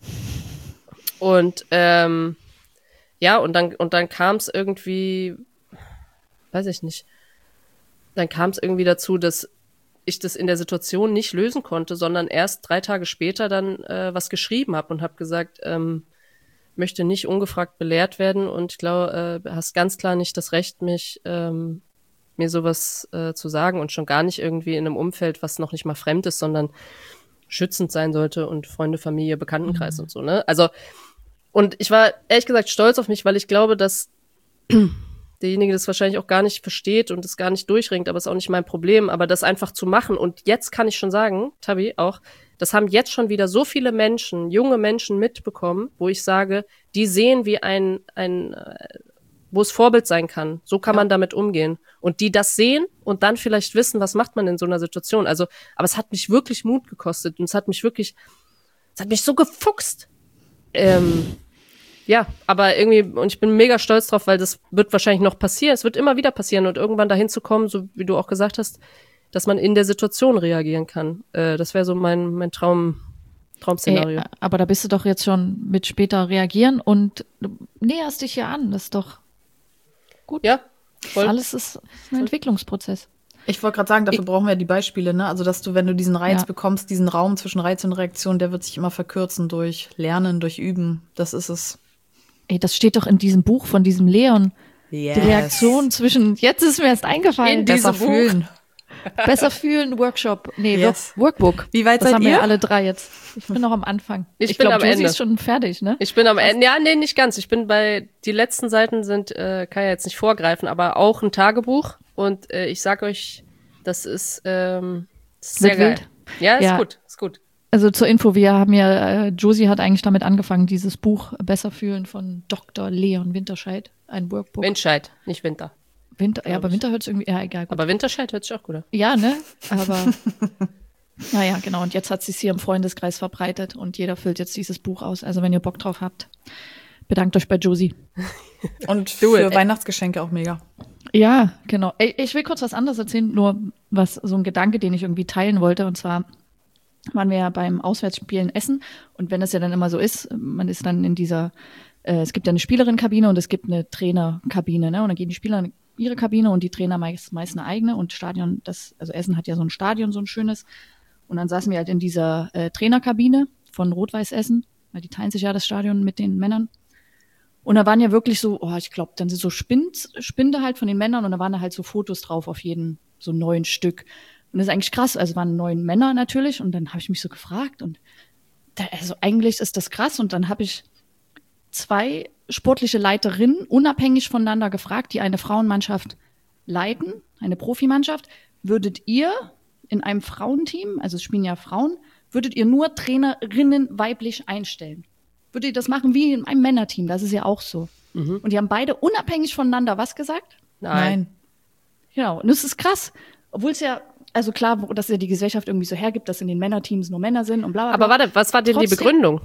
Und, ähm, ja, und dann, und dann kam es irgendwie, weiß ich nicht, dann kam es irgendwie dazu, dass ich das in der Situation nicht lösen konnte, sondern erst drei Tage später dann äh, was geschrieben habe und habe gesagt, ähm, möchte nicht ungefragt belehrt werden und ich glaube, äh, hast ganz klar nicht das Recht, mich ähm, mir sowas äh, zu sagen und schon gar nicht irgendwie in einem Umfeld, was noch nicht mal fremd ist, sondern schützend sein sollte und Freunde, Familie, Bekanntenkreis Mhm. und so, ne? Also, und ich war ehrlich gesagt stolz auf mich, weil ich glaube, dass derjenige das wahrscheinlich auch gar nicht versteht und es gar nicht durchringt, aber ist auch nicht mein Problem, aber das einfach zu machen. Und jetzt kann ich schon sagen, Tabi, auch, das haben jetzt schon wieder so viele Menschen, junge Menschen mitbekommen, wo ich sage, die sehen, wie ein, ein, äh, wo es Vorbild sein kann. So kann ja. man damit umgehen. Und die das sehen und dann vielleicht wissen, was macht man in so einer Situation. Also, aber es hat mich wirklich Mut gekostet und es hat mich wirklich, es hat mich so gefuchst. Ähm, ja, aber irgendwie, und ich bin mega stolz drauf, weil das wird wahrscheinlich noch passieren. Es wird immer wieder passieren und irgendwann dahin zu kommen, so wie du auch gesagt hast, dass man in der Situation reagieren kann. Äh, das wäre so mein, mein Traum, Traum-Szenario. Ey, aber da bist du doch jetzt schon mit später reagieren und du näherst dich ja an. Das ist doch gut. Ja, voll. Alles ist ein Entwicklungsprozess. Ich wollte gerade sagen, dafür Ich- brauchen wir die Beispiele, ne? Also, dass du, wenn du diesen Reiz Ja. bekommst, diesen Raum zwischen Reiz und Reaktion, der wird sich immer verkürzen durch Lernen, durch Üben. Das ist es. Ey, das steht doch in diesem Buch von diesem Leon. Yes. Die Reaktion zwischen, jetzt ist mir erst eingefallen, In Besser diesem Buch. fühlen. besser fühlen, Workshop, nee, Yes. Work- Workbook. Wie weit das seid haben wir ihr? ja alle drei jetzt. Ich bin noch am Anfang. Ich ich bin glaube, am Josie Ende. ist schon fertig, ne? Ich bin am Ende, ja, nee, nicht ganz. Ich bin bei, die letzten Seiten sind, äh, kann ja jetzt nicht vorgreifen, aber auch ein Tagebuch. Und äh, ich sag euch, das ist, ähm, sehr Wird geil. wild. Ja, ist Ja. gut, ist gut. Also zur Info, wir haben ja, äh, Josie hat eigentlich damit angefangen, dieses Buch Besser fühlen von Doktor Leon Winterscheid, ein Workbook. Windscheid, nicht Winter. Winter, ja, aber ich. Winter hört es irgendwie, ja, egal. Gut. Aber Winterscheid hört sich auch gut an. Ja, ne? Aber, naja, genau. Und jetzt hat sie es hier im Freundeskreis verbreitet und jeder füllt jetzt dieses Buch aus. Also wenn ihr Bock drauf habt, bedankt euch bei Josie. Und Do für it. Weihnachtsgeschenke auch mega. Ja, genau. Ey, ich will kurz was anderes erzählen, nur was, so ein Gedanke, den ich irgendwie teilen wollte. Und zwar waren wir ja beim Auswärtsspielen Essen. Und wenn das ja dann immer so ist, man ist dann in dieser, äh, es gibt ja eine Spielerinnenkabine und es gibt eine Trainerkabine, ne? Und dann gehen die Spieler in ihre Kabine und die Trainer meist, meist eine eigene. Und Stadion, das, also Essen hat ja so ein Stadion, so ein schönes. Und dann saßen wir halt in dieser äh, Trainerkabine von Rot-Weiß Essen, weil die teilen sich ja das Stadion mit den Männern. Und da waren ja wirklich so, oh, ich glaube, dann sind so Spind, Spinde halt von den Männern und da waren da halt so Fotos drauf auf jeden, so neun Stück. Und das ist eigentlich krass, also es waren neun Männer natürlich und dann habe ich mich so gefragt und da, also eigentlich ist das krass und dann habe ich zwei sportliche Leiterinnen unabhängig voneinander gefragt, die eine Frauenmannschaft leiten, eine Profimannschaft. Würdet ihr in einem Frauenteam, also es spielen ja Frauen, würdet ihr nur Trainerinnen weiblich einstellen? Würdet ihr das machen wie in einem Männerteam? Das ist ja auch so. Mhm. Und die haben beide unabhängig voneinander was gesagt? Nein. Genau. Und das ist krass. Obwohl es ja, also klar, dass ja die Gesellschaft irgendwie so hergibt, dass in den Männerteams nur Männer sind und bla bla bla. Aber warte, was war denn die Trotzdem- Begründung?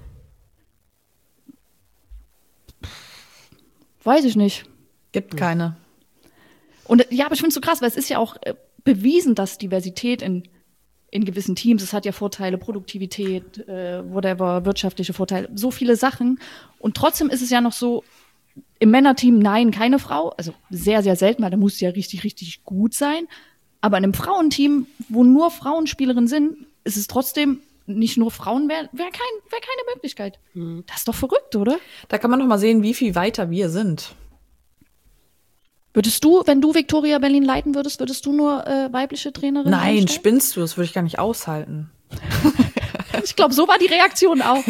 Weiß ich nicht. Gibt keine. Und ja, aber ich finde es so krass, weil es ist ja auch äh, bewiesen, dass Diversität in, in gewissen Teams, es hat ja Vorteile, Produktivität, äh, whatever, wirtschaftliche Vorteile, so viele Sachen. Und trotzdem ist es ja noch so, im Männerteam, nein, keine Frau. Also sehr, sehr selten, weil da muss es ja richtig, richtig gut sein. Aber in einem Frauenteam, wo nur Frauenspielerinnen sind, ist es trotzdem nicht nur Frauen, wäre wär kein, wär keine Möglichkeit. Das ist doch verrückt, oder? Da kann man noch mal sehen, wie viel weiter wir sind. Würdest du, wenn du Victoria Berlin leiten würdest, würdest du nur äh, weibliche Trainerinnen Nein, einstellen? spinnst du? Das würde ich gar nicht aushalten. Ich glaube, so war die Reaktion auch.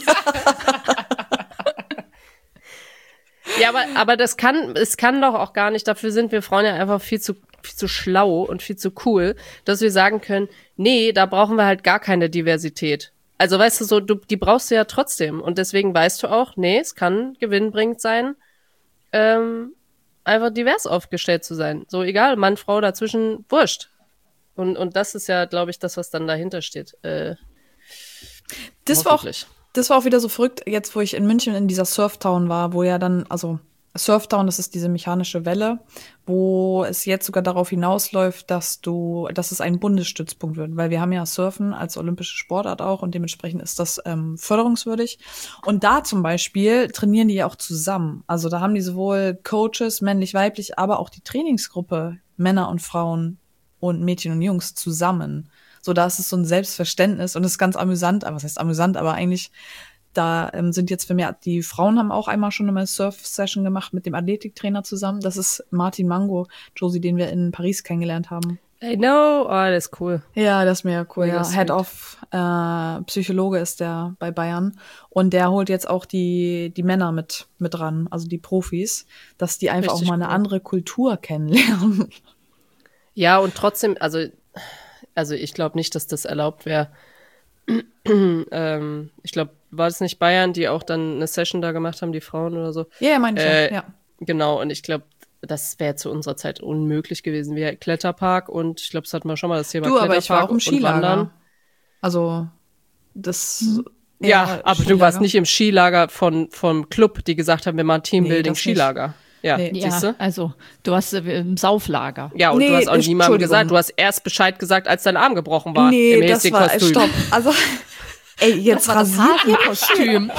Ja, aber, aber das kann, es kann doch auch gar nicht, dafür sind wir Frauen ja einfach viel zu, viel zu schlau und viel zu cool, dass wir sagen können, nee, da brauchen wir halt gar keine Diversität. Also weißt du so, du, die brauchst du ja trotzdem und deswegen weißt du auch, nee, es kann gewinnbringend sein, ähm, einfach divers aufgestellt zu sein. So egal, Mann, Frau, dazwischen, wurscht. Und, und das ist ja, glaube ich, das, was dann dahinter steht. Äh, Das war auch, hoffentlich. das war auch wieder so verrückt, jetzt wo ich in München in dieser Surftown war, wo ja dann, also Surftown, das ist diese mechanische Welle, wo es jetzt sogar darauf hinausläuft, dass du, dass es ein Bundesstützpunkt wird, weil wir haben ja Surfen als olympische Sportart auch und dementsprechend ist das ähm, förderungswürdig. Und da zum Beispiel trainieren die ja auch zusammen. Also da haben die sowohl Coaches, männlich, weiblich, aber auch die Trainingsgruppe, Männer und Frauen und Mädchen und Jungs zusammen. So, da ist es so ein Selbstverständnis und es ist ganz amüsant, aber was heißt amüsant, aber eigentlich, da ähm, sind jetzt vermehrt, die Frauen haben auch einmal schon eine Surf-Session gemacht mit dem Athletiktrainer zusammen. Das ist Martin Mango, Josie, den wir in Paris kennengelernt haben. I know, oh, das ist cool. Ja, das ist mega cool. Mega Ja. sweet. Head of äh, Psychologe ist der bei Bayern und der holt jetzt auch die die Männer mit mit ran, also die Profis, dass die einfach Richtig auch mal eine cool. andere Kultur kennenlernen. Ja, und trotzdem, also, also ich glaube nicht, dass das erlaubt wäre. ähm, ich glaube, war das nicht Bayern, die auch dann eine Session da gemacht haben, die Frauen oder so? Ja, ja, meine ich Äh, ja. ja. Genau, und ich glaube, das wäre zu unserer Zeit unmöglich gewesen. Wir Kletterpark und ich glaube, das hatten wir schon mal das Thema Du, Kletterpark aber ich war auch im und Skilager. Wandern. Also, das. Mhm. Ja, aber Skilager. du warst nicht im Skilager von, vom Club, die gesagt haben, wir machen Teambuilding, Nee, das nicht. Skilager. Ja, Nee. siehst Ja, du? also du hast äh, im Sauflager. Ja, und Nee, du hast auch ich- niemandem Entschuldigung. gesagt, du hast erst Bescheid gesagt, als dein Arm gebrochen war. Nee, im das war. Häschenkostüm. Stopp. Also, ey, jetzt Das war das rasiert. Hasenkostüm.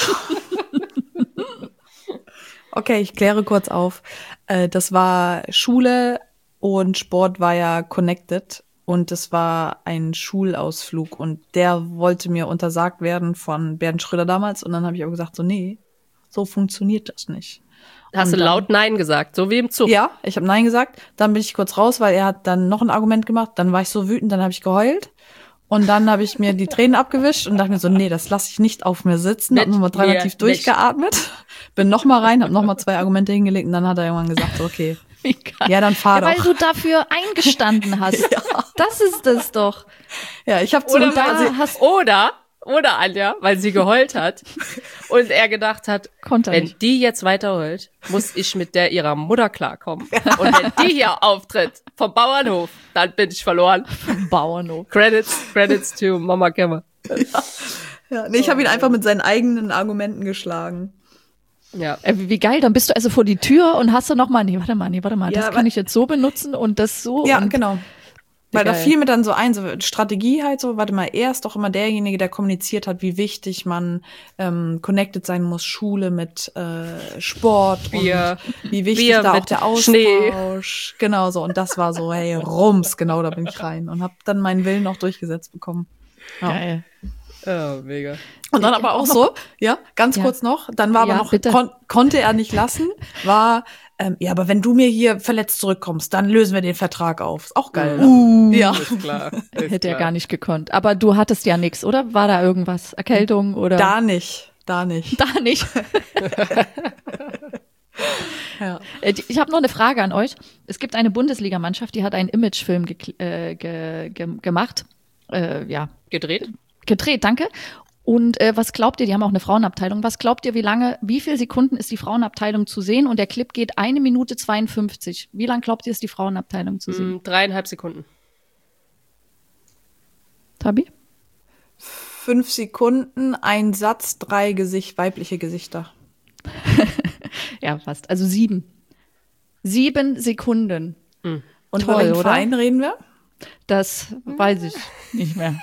Okay, ich kläre kurz auf. Äh, Das war Schule und Sport war ja connected und es war ein Schulausflug und der wollte mir untersagt werden von Bernd Schröder damals und dann habe ich aber gesagt so, nee, so funktioniert das nicht. Hast Und du dann- laut Nein gesagt, so wie im Zug. Ja, ich habe Nein gesagt, dann bin ich kurz raus, weil er hat dann noch ein Argument gemacht, dann war ich so wütend, dann habe ich geheult. Und dann habe ich mir die Tränen abgewischt und dachte mir so, nee, das lasse ich nicht auf mir sitzen. Hab Mit nochmal dreimal mir tief nicht. durchgeatmet, bin nochmal rein, hab nochmal zwei Argumente hingelegt und dann hat er irgendwann gesagt, so, okay, Wie geil. ja, dann fahr Ja, weil doch. du dafür eingestanden hast. Das ist es doch. Ja, ich habe zu Oder, da weil sie, hast- oder, oder Anja, weil sie geheult hat und er gedacht hat, Konnte er wenn nicht. die jetzt weiter heult, muss ich mit der ihrer Mutter klarkommen. Und wenn die hier auftritt vom Bauernhof, dann bin ich verloren. Bauernhof. Credits, Credits to Mama Kemmer. ja, nee, ich habe ihn einfach mit seinen eigenen Argumenten geschlagen. Ja. Äh, wie wie geil, dann bist du also vor die Tür und hast du noch mal, nee, warte mal, nee, warte mal, Ja, das aber- kann ich jetzt so benutzen und das so. Ja, und genau. Weil da Geil. fiel mir dann so ein, so Strategie halt so, warte mal, er ist doch immer derjenige, der kommuniziert hat, wie wichtig man ähm, connected sein muss, Schule mit äh, Sport Bier. und wie wichtig Bier da auch mit der Austausch. Schnee. Genau so. Und das war so, hey, rums, genau, da bin ich rein und habe dann meinen Willen auch durchgesetzt bekommen. Ja. Geil. Oh, mega. Und dann Ich aber hab auch auch so, ja, ganz Ja. kurz noch, dann war aber Ja, noch, bitte. kon konnte er nicht lassen, war, ähm, ja, aber wenn du mir hier verletzt zurückkommst, dann lösen wir den Vertrag auf. Ist auch geil. Ne? Ja. Ist klar. Ist Hätte er klar. gar nicht gekonnt. Aber du hattest ja nichts, oder? War da irgendwas? Erkältung oder? Da nicht, da nicht. Da nicht. Ja. Äh, die- Ich habe noch eine Frage an euch. Es gibt eine Bundesligamannschaft, die hat einen Imagefilm gekl- äh, ge ge gemacht. Äh, ja, Gedreht? gedreht, danke. Und äh, was glaubt ihr, die haben auch eine Frauenabteilung, was glaubt ihr, wie lange, wie viele Sekunden ist die Frauenabteilung zu sehen? Und der Clip geht eine Minute zweiundfünfzig. Wie lang glaubt ihr, ist die Frauenabteilung zu sehen? Mm, dreieinhalb Sekunden. Tabi? Fünf Sekunden, ein Satz, drei Gesicht, weibliche Gesichter. Ja, fast. Also sieben. Sieben Sekunden. Und Toll, über welchen oder? Verein reden wir? Das weiß ich nicht mehr.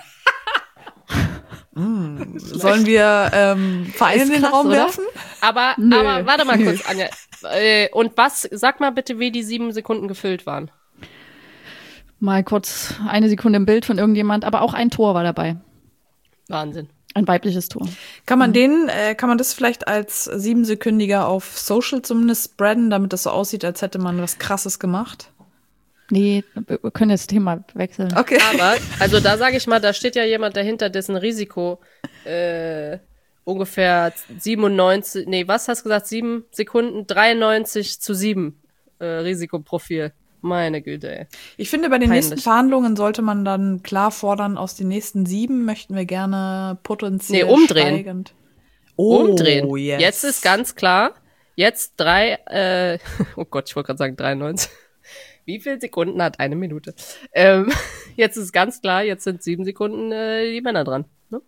Sollen wir ähm, Vereine Ist in den krass, Raum oder? werfen? Aber, Nö. aber warte mal kurz, Anja. Äh, und was, sag mal bitte, wie die sieben Sekunden gefüllt waren. Mal kurz eine Sekunde im Bild von irgendjemand, aber auch ein Tor war dabei. Wahnsinn. Ein weibliches Tor. Kann man den, äh, kann man das vielleicht als siebensekündiger auf Social zumindest spreaden, damit das so aussieht, als hätte man was Krasses gemacht? Nee, wir können das Thema wechseln. Okay. Aber, also da sage ich mal, da steht ja jemand dahinter, dessen Risiko äh, ungefähr siebenundneunzig, nee, was hast du gesagt, sieben Sekunden, dreiundneunzig zu sieben äh, Risikoprofil. Meine Güte, ey. Ich finde, bei den Peinlich. nächsten Verhandlungen sollte man dann klar fordern, aus den nächsten sieben möchten wir gerne potenziell Nee, umdrehen. steigend. Oh, Umdrehen. yes. Jetzt ist ganz klar, jetzt drei, äh, oh Gott, ich wollte gerade sagen dreiundneunzig. Wie viele Sekunden hat eine Minute? Ähm, jetzt ist ganz klar, jetzt sind sieben Sekunden äh, die Männer dran. Ne?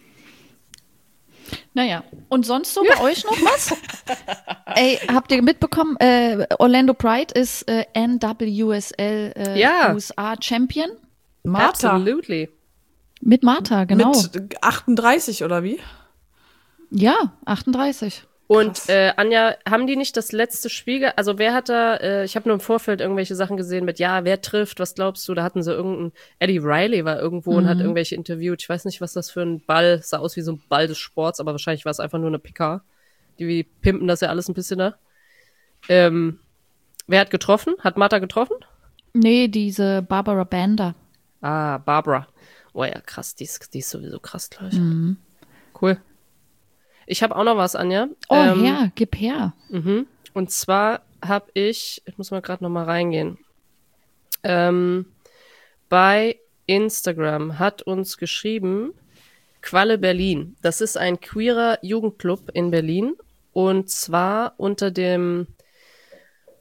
Naja, und sonst so bei euch noch was? Ey, habt ihr mitbekommen, äh, Orlando Pride ist äh, N W S L äh, Ja. U S A Champion? Martha Absolutely. Mit Martha, genau. mit achtunddreißig oder wie? Ja, achtunddreißig. Und äh, Anja, haben die nicht das letzte Spiel, ge also wer hat da, äh, ich habe nur im Vorfeld irgendwelche Sachen gesehen mit, ja, wer trifft, was glaubst du, da hatten sie irgendeinen, Eddie Riley war irgendwo und hat irgendwelche interviewt, ich weiß nicht, was das für ein Ball, sah aus wie so ein Ball des Sports, aber wahrscheinlich war es einfach nur eine P K, die pimpen das ja alles ein bisschen da. Ähm, wer hat getroffen? Hat Martha getroffen? Nee, diese Barbara Bander. Ah, Barbara. Oh ja, krass, die ist, die ist sowieso krass, glaube ich. Cool. Ich habe auch noch was, Anja. Oh, Ähm, her, gib her. Mhm. Und zwar habe ich, ich muss mal gerade noch mal reingehen. Ähm, bei Instagram hat uns geschrieben Qualle Berlin. Das ist ein queerer Jugendclub in Berlin und zwar unter dem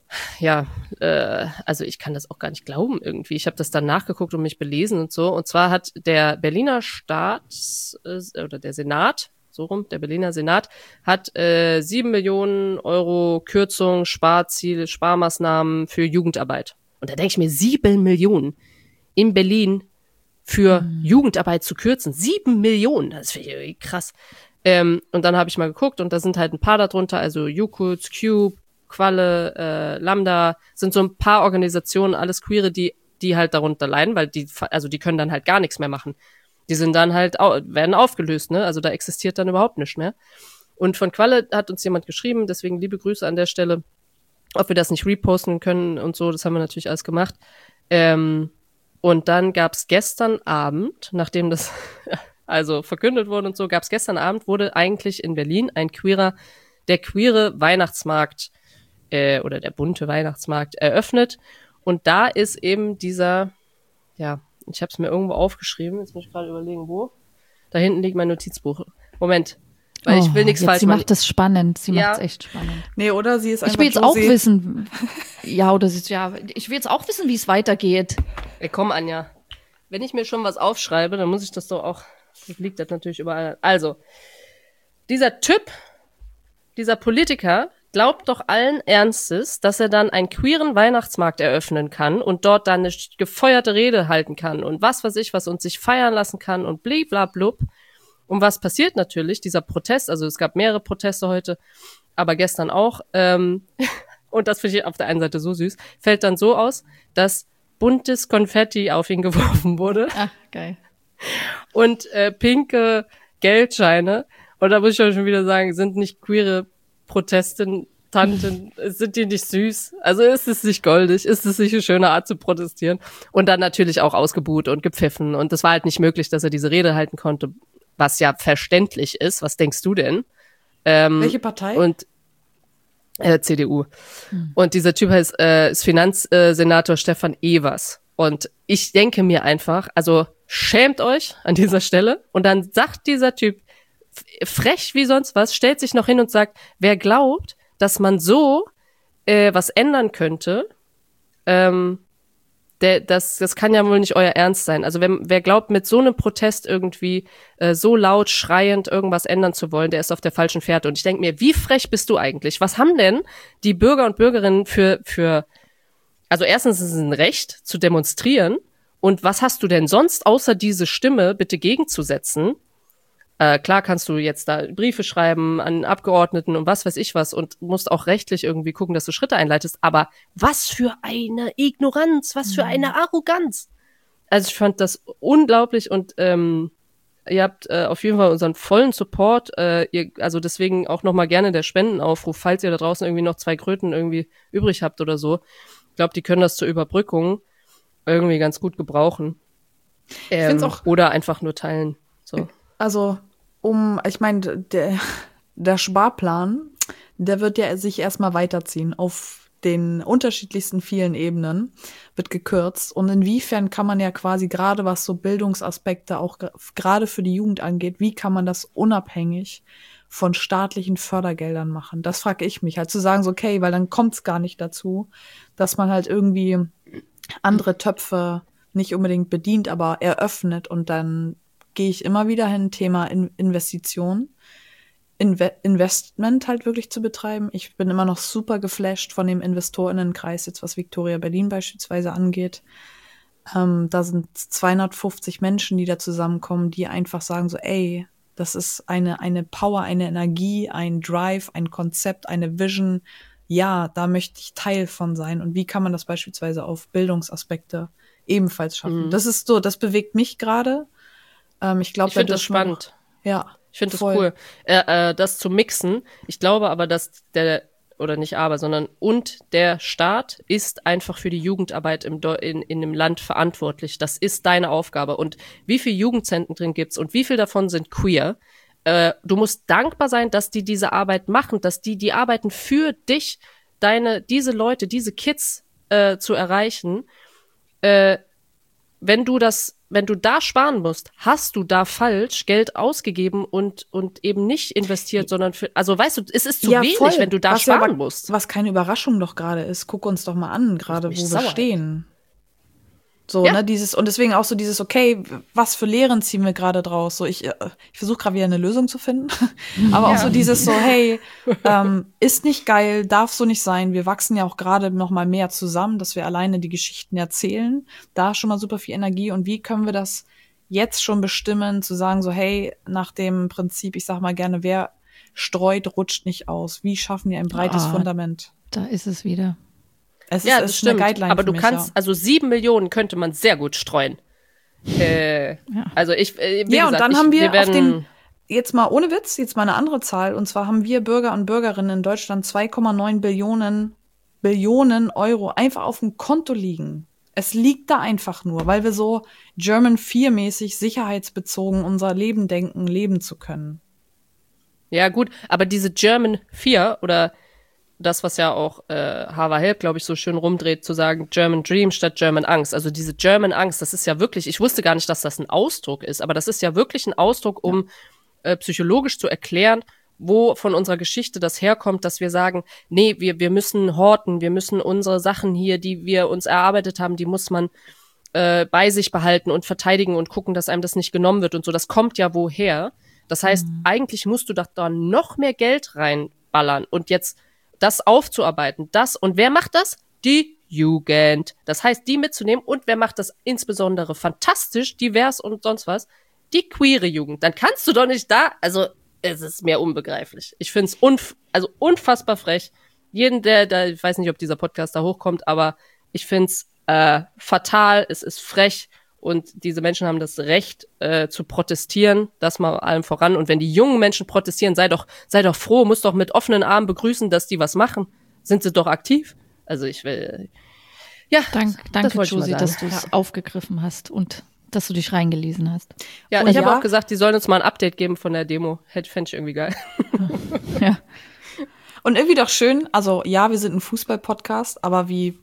ja, äh, also ich kann das auch gar nicht glauben irgendwie. Ich habe das dann nachgeguckt und mich belesen und so. Und zwar hat der Berliner Staat äh, oder der Senat, so rum, der Berliner Senat, hat äh, sieben Millionen Euro Kürzung, Sparziele, Sparmaßnahmen für Jugendarbeit. Und da denke ich mir, sieben Millionen in Berlin für mhm. Jugendarbeit zu kürzen. Sieben Millionen, das finde ich irgendwie krass. Ähm, und dann habe ich mal geguckt und da sind halt ein paar darunter, also Jukuts, Cube, Qualle, äh, Lambda, sind so ein paar Organisationen, alles Queere, die die halt darunter leiden, weil die, also die können dann halt gar nichts mehr machen. Die sind dann halt, au- werden aufgelöst, ne? Also da existiert dann überhaupt nichts mehr. Und von Qualle hat uns jemand geschrieben, deswegen liebe Grüße an der Stelle, ob wir das nicht reposten können und so, das haben wir natürlich alles gemacht. Ähm, und dann gab's gestern Abend, nachdem das also verkündet wurde und so, gab's gestern Abend, wurde eigentlich in Berlin ein queerer, der queere Weihnachtsmarkt Äh, oder der bunte Weihnachtsmarkt eröffnet. Und da ist eben dieser, ja, ich habe es mir irgendwo aufgeschrieben, jetzt muss ich gerade überlegen, wo. Da hinten liegt mein Notizbuch. Moment, weil oh, ich will nichts falsch machen. Sie machen. macht das spannend, sie ja. macht es echt spannend. Nee, oder? Sie ist einfach Ich will jetzt Josie. auch wissen, ja, oder sie ist, ja, ich will jetzt auch wissen, wie es weitergeht. Ey, komm, Anja. Wenn ich mir schon was aufschreibe, dann muss ich das doch auch, das liegt das natürlich überall. Also, dieser Typ, dieser Politiker, glaubt doch allen Ernstes, dass er dann einen queeren Weihnachtsmarkt eröffnen kann und dort dann eine gefeuerte Rede halten kann und was weiß ich was und sich feiern lassen kann und bliblablub. Und was passiert natürlich? Dieser Protest, also es gab mehrere Proteste heute, aber gestern auch, ähm, und das finde ich auf der einen Seite so süß, fällt dann so aus, dass buntes Konfetti auf ihn geworfen wurde. Ach, geil. Und äh, pinke Geldscheine. Und da muss ich schon wieder sagen, sind nicht queere Protesten, Tanten, sind die nicht süß? Also ist es nicht goldig? Ist es nicht eine schöne Art zu protestieren? Und dann natürlich auch ausgebuht und gepfiffen. Und das war halt nicht möglich, dass er diese Rede halten konnte, was ja verständlich ist. Was denkst du denn? Ähm, Welche Partei? Und äh, C D U. Hm. Und dieser Typ heißt äh, ist Finanzsenator Stefan Evers. Und ich denke mir einfach, also schämt euch an dieser Stelle. Und dann sagt dieser Typ, frech wie sonst was, stellt sich noch hin und sagt, wer glaubt, dass man so äh, was ändern könnte, ähm, der, das, das kann ja wohl nicht euer Ernst sein. Also wenn, wer glaubt, mit so einem Protest irgendwie äh, so laut, schreiend irgendwas ändern zu wollen, der ist auf der falschen Fährte. Und ich denke mir, wie frech bist du eigentlich? Was haben denn die Bürger und Bürgerinnen für, für, also erstens ist es ein Recht zu demonstrieren und was hast du denn sonst, außer diese Stimme bitte gegenzusetzen? Äh, klar kannst du jetzt da Briefe schreiben an Abgeordneten und was weiß ich was und musst auch rechtlich irgendwie gucken, dass du Schritte einleitest. Aber was für eine Ignoranz, was für eine Arroganz. Also ich fand das unglaublich und ähm, ihr habt äh, auf jeden Fall unseren vollen Support. Äh, ihr, also deswegen auch nochmal gerne der Spendenaufruf, falls ihr da draußen irgendwie noch zwei Kröten irgendwie übrig habt oder so. Ich glaube, die können das zur Überbrückung irgendwie ganz gut gebrauchen. Ähm, ich find's auch oder einfach nur teilen. So. Also, um, ich meine, der, der Sparplan, der wird ja sich erstmal weiterziehen auf den unterschiedlichsten vielen Ebenen, wird gekürzt. Und inwiefern kann man ja quasi gerade, was so Bildungsaspekte auch gerade für die Jugend angeht, wie kann man das unabhängig von staatlichen Fördergeldern machen? Das frage ich mich. Halt zu sagen, so okay, weil dann kommt es gar nicht dazu, dass man halt irgendwie andere Töpfe nicht unbedingt bedient, aber eröffnet und dann gehe ich immer wieder hin, Thema In- Investition, Inve- Investment halt wirklich zu betreiben. Ich bin immer noch super geflasht von dem InvestorInnenkreis, jetzt was Victoria Berlin beispielsweise angeht. Ähm, da sind zweihundertfünfzig Menschen, die da zusammenkommen, die einfach sagen so, ey, das ist eine, eine Power, eine Energie, ein Drive, ein Konzept, eine Vision. Ja, da möchte ich Teil von sein. Und wie kann man das beispielsweise auf Bildungsaspekte ebenfalls schaffen? Mhm. Das ist so, das bewegt mich gerade. Ähm, ich glaube, ich finde das spannend. Noch, ja, ich finde das cool, äh, äh, das zu mixen. Ich glaube aber, dass der, oder nicht aber, sondern und der Staat ist einfach für die Jugendarbeit im Do- in, in dem Land verantwortlich. Das ist deine Aufgabe. Und wie viele Jugendzentren gibt's und wie viel davon sind queer? Äh, du musst dankbar sein, dass die diese Arbeit machen, dass die die arbeiten für dich, deine diese Leute, diese Kids äh, zu erreichen. Äh, wenn du das, wenn du da sparen musst, hast du da falsch Geld ausgegeben und, und eben nicht investiert, sondern für, also weißt du, es ist zu Ja, wenig, voll. wenn du da was ja sparen aber, musst. Was keine Überraschung doch gerade ist. Guck uns doch mal an, gerade wo mich wir sauer. stehen. So, Ja. ne, dieses, und deswegen auch so dieses, okay, was für Lehren ziehen wir gerade draus? So, ich, äh, ich versuche gerade wieder eine Lösung zu finden. Aber auch Ja. so dieses so, hey, ähm, ist nicht geil, darf so nicht sein. Wir wachsen ja auch gerade noch mal mehr zusammen, dass wir alleine die Geschichten erzählen. Da schon mal super viel Energie. Und wie können wir das jetzt schon bestimmen, zu sagen so, hey, nach dem Prinzip, ich sag mal gerne, wer streut, rutscht nicht aus. Wie schaffen wir ein breites Ah, Fundament? Da ist es wieder. Es Ja, ist, das es ist eine stimmt. Guideline Aber für du mich, kannst, ja. also sieben Millionen könnte man sehr gut streuen. Äh, also ich, äh, wie Ja, gesagt, und dann ich, haben wir, wir werden, auf den, jetzt mal ohne Witz, jetzt mal eine andere Zahl. Und zwar haben wir Bürger und Bürgerinnen in Deutschland zwei Komma neun Billionen, Billionen Euro einfach auf dem Konto liegen. Es liegt da einfach nur, weil wir so German vier mäßig sicherheitsbezogen unser Leben denken, leben zu können. ja gut, aber diese German vier oder das, was ja auch äh, Hava Help, glaube ich, so schön rumdreht, zu sagen German Dream statt German Angst. Also diese German Angst, das ist ja wirklich, ich wusste gar nicht, dass das ein Ausdruck ist, aber das ist ja wirklich ein Ausdruck, um äh, psychologisch zu erklären, wo von unserer Geschichte das herkommt, dass wir sagen, nee, wir, wir müssen horten, wir müssen unsere Sachen hier, die wir uns erarbeitet haben, die muss man äh, bei sich behalten und verteidigen und gucken, dass einem das nicht genommen wird und so. Das kommt ja woher. Das heißt, mhm. eigentlich musst du da, da noch mehr Geld reinballern und jetzt das aufzuarbeiten, das, und wer macht das? Die Jugend. Das heißt, die mitzunehmen, und wer macht das insbesondere fantastisch, divers und sonst was? Die queere Jugend. Dann kannst du doch nicht da, also es ist mir unbegreiflich. Ich finde es unf- also unfassbar frech. Jeden, der, der, ich weiß nicht, ob dieser Podcast da hochkommt, aber ich finde es äh, fatal, es ist frech. Und diese Menschen haben das Recht äh, zu protestieren, das mal allem voran. Und wenn die jungen Menschen protestieren, sei doch, sei doch froh, muss doch mit offenen Armen begrüßen, dass die was machen. Sind sie doch aktiv? Also ich will, ja. Dank, das danke, wollte ich mal Josie, sagen. dass du es Ja. aufgegriffen hast und dass du dich reingelesen hast. Ja, Und ich habe ja- auch gesagt, die sollen uns mal ein Update geben von der Demo. Hätte, fände ich irgendwie geil. Ja. Und irgendwie doch schön, also ja, wir sind ein Fußball-Podcast, aber wie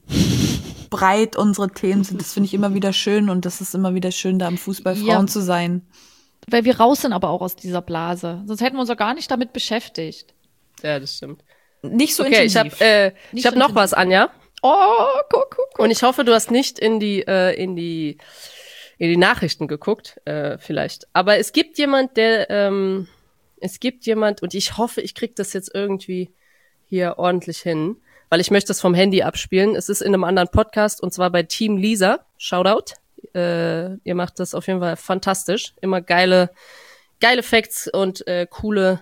breit unsere Themen sind, das finde ich immer wieder schön, und das ist immer wieder schön, da im Fußball Frauen Ja. zu sein. Weil wir raus sind aber auch aus dieser Blase. Sonst hätten wir uns auch gar nicht damit beschäftigt. Ja, das stimmt. Nicht so Okay, ich intensiv. habe äh, ich Nicht hab so noch intensiv. was, Anja. Oh, guck, guck, guck. Und ich hoffe, du hast nicht in die, äh, in die, in die Nachrichten geguckt, äh, vielleicht. Aber es gibt jemand, der, ähm, es gibt jemand, und ich hoffe, ich krieg das jetzt irgendwie hier ordentlich hin, weil ich möchte das vom Handy abspielen. Es ist in einem anderen Podcast, und zwar bei Team Lisa. Shoutout. Äh, ihr macht das auf jeden Fall fantastisch. Immer geile, geile Facts und äh, coole,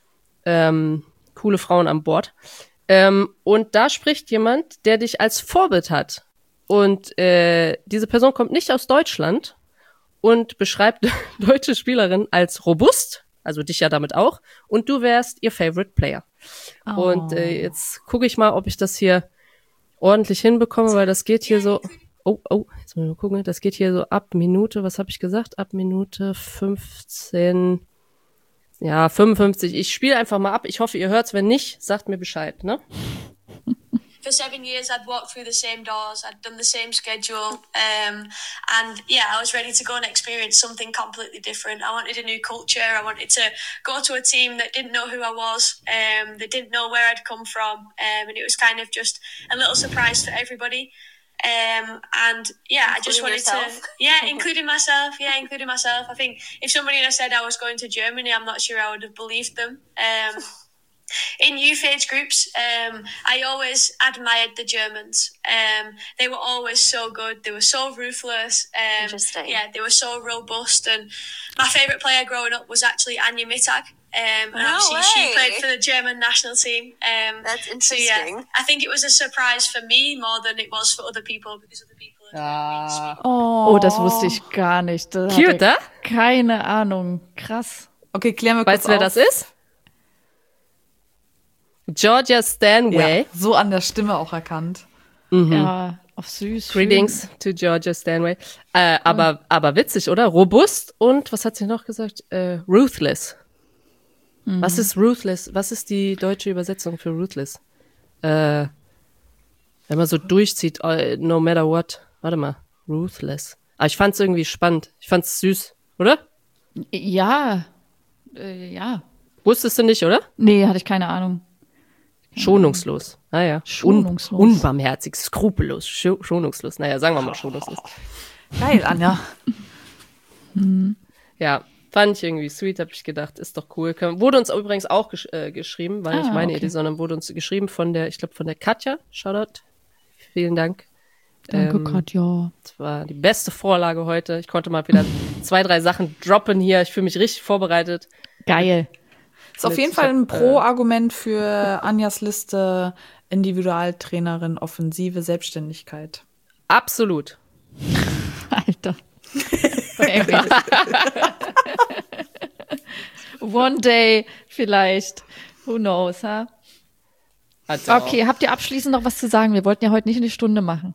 ähm, coole Frauen an Bord. Ähm, und da spricht jemand, der dich als Vorbild hat. Und äh, diese Person kommt nicht aus Deutschland und beschreibt deutsche Spielerinnen als robust, also dich ja damit auch, und du wärst ihr Favorite Player. Oh. Und äh, jetzt gucke ich mal, ob ich das hier ordentlich hinbekomme, weil das geht hier so, oh, oh, jetzt mal gucken, das geht hier so ab Minute, was habe ich gesagt? Ab Minute fünfzehn, ja, fünfundfünfzig. Ich spiele einfach mal ab. Ich hoffe, ihr hört's. Wenn nicht, sagt mir Bescheid, ne? For seven years, I'd walked through the same doors, I'd done the same schedule, um, and yeah, I was ready to go and experience something completely different. I wanted a new culture. I wanted to go to a team that didn't know who I was, um, that didn't know where I'd come from, um, and it was kind of just a little surprise for everybody. Um, and yeah, I just Including wanted yourself. to, yeah, including myself, yeah, including myself. I think if somebody had said I was going to Germany, I'm not sure I would have believed them. Um, in youth age groups, um, I always admired the Germans. Um, they were always so good. They were so ruthless. Um, Interesting. Yeah, they were so robust. And my favourite player growing up was actually Anja Mittag. Um, and No obviously she way. played for the German national team. Um, That's so yeah, interesting. I think it was a surprise for me more than it was for other people, because other people had Ah. Oh, das wusste ich gar nicht. Das Cute, hatte ne? keine Ahnung. Krass. Okay, klären wir Weißt kurz du, wer auf. das ist? Georgia Stanway. Ja, so an der Stimme auch erkannt. Ja, auf süß. Greetings to Georgia Stanway. Äh, aber, aber witzig, oder? Robust und, was hat sie noch gesagt? Äh, ruthless. Was ist ruthless? Was ist die deutsche Übersetzung für ruthless? Äh, wenn man so durchzieht, äh, no matter what. Warte mal. Ruthless. Aber ich fand's irgendwie spannend. Ich fand's süß, oder? Ja, äh, ja. Wusstest du nicht, oder? Nee, hatte ich keine Ahnung. Schonungslos. Naja. Schonungslos. Un- unbarmherzig, skrupellos, scho- schonungslos. Naja, sagen wir mal schonungslos. Geil, Anja. Ja, fand ich irgendwie sweet, habe ich gedacht, ist doch cool. Können- Wurde uns übrigens auch gesch- äh, geschrieben, war Ah, nicht meine okay. Idee, sondern wurde uns geschrieben von der, ich glaube, von der Katja. Shoutout. Vielen Dank. Danke, Ähm, Katja. Das war die beste Vorlage heute. Ich konnte mal wieder zwei, drei Sachen droppen hier. Ich fühle mich richtig vorbereitet. Geil. Ist auf Mit- jeden Fall ich ein hab, Pro-Argument für Anjas Liste Individualtrainerin, Offensive, Selbstständigkeit. Absolut. Alter. One day vielleicht. Who knows, ha? Hat sie Okay, habt ihr abschließend noch was zu sagen? Wir wollten ja heute nicht eine Stunde machen.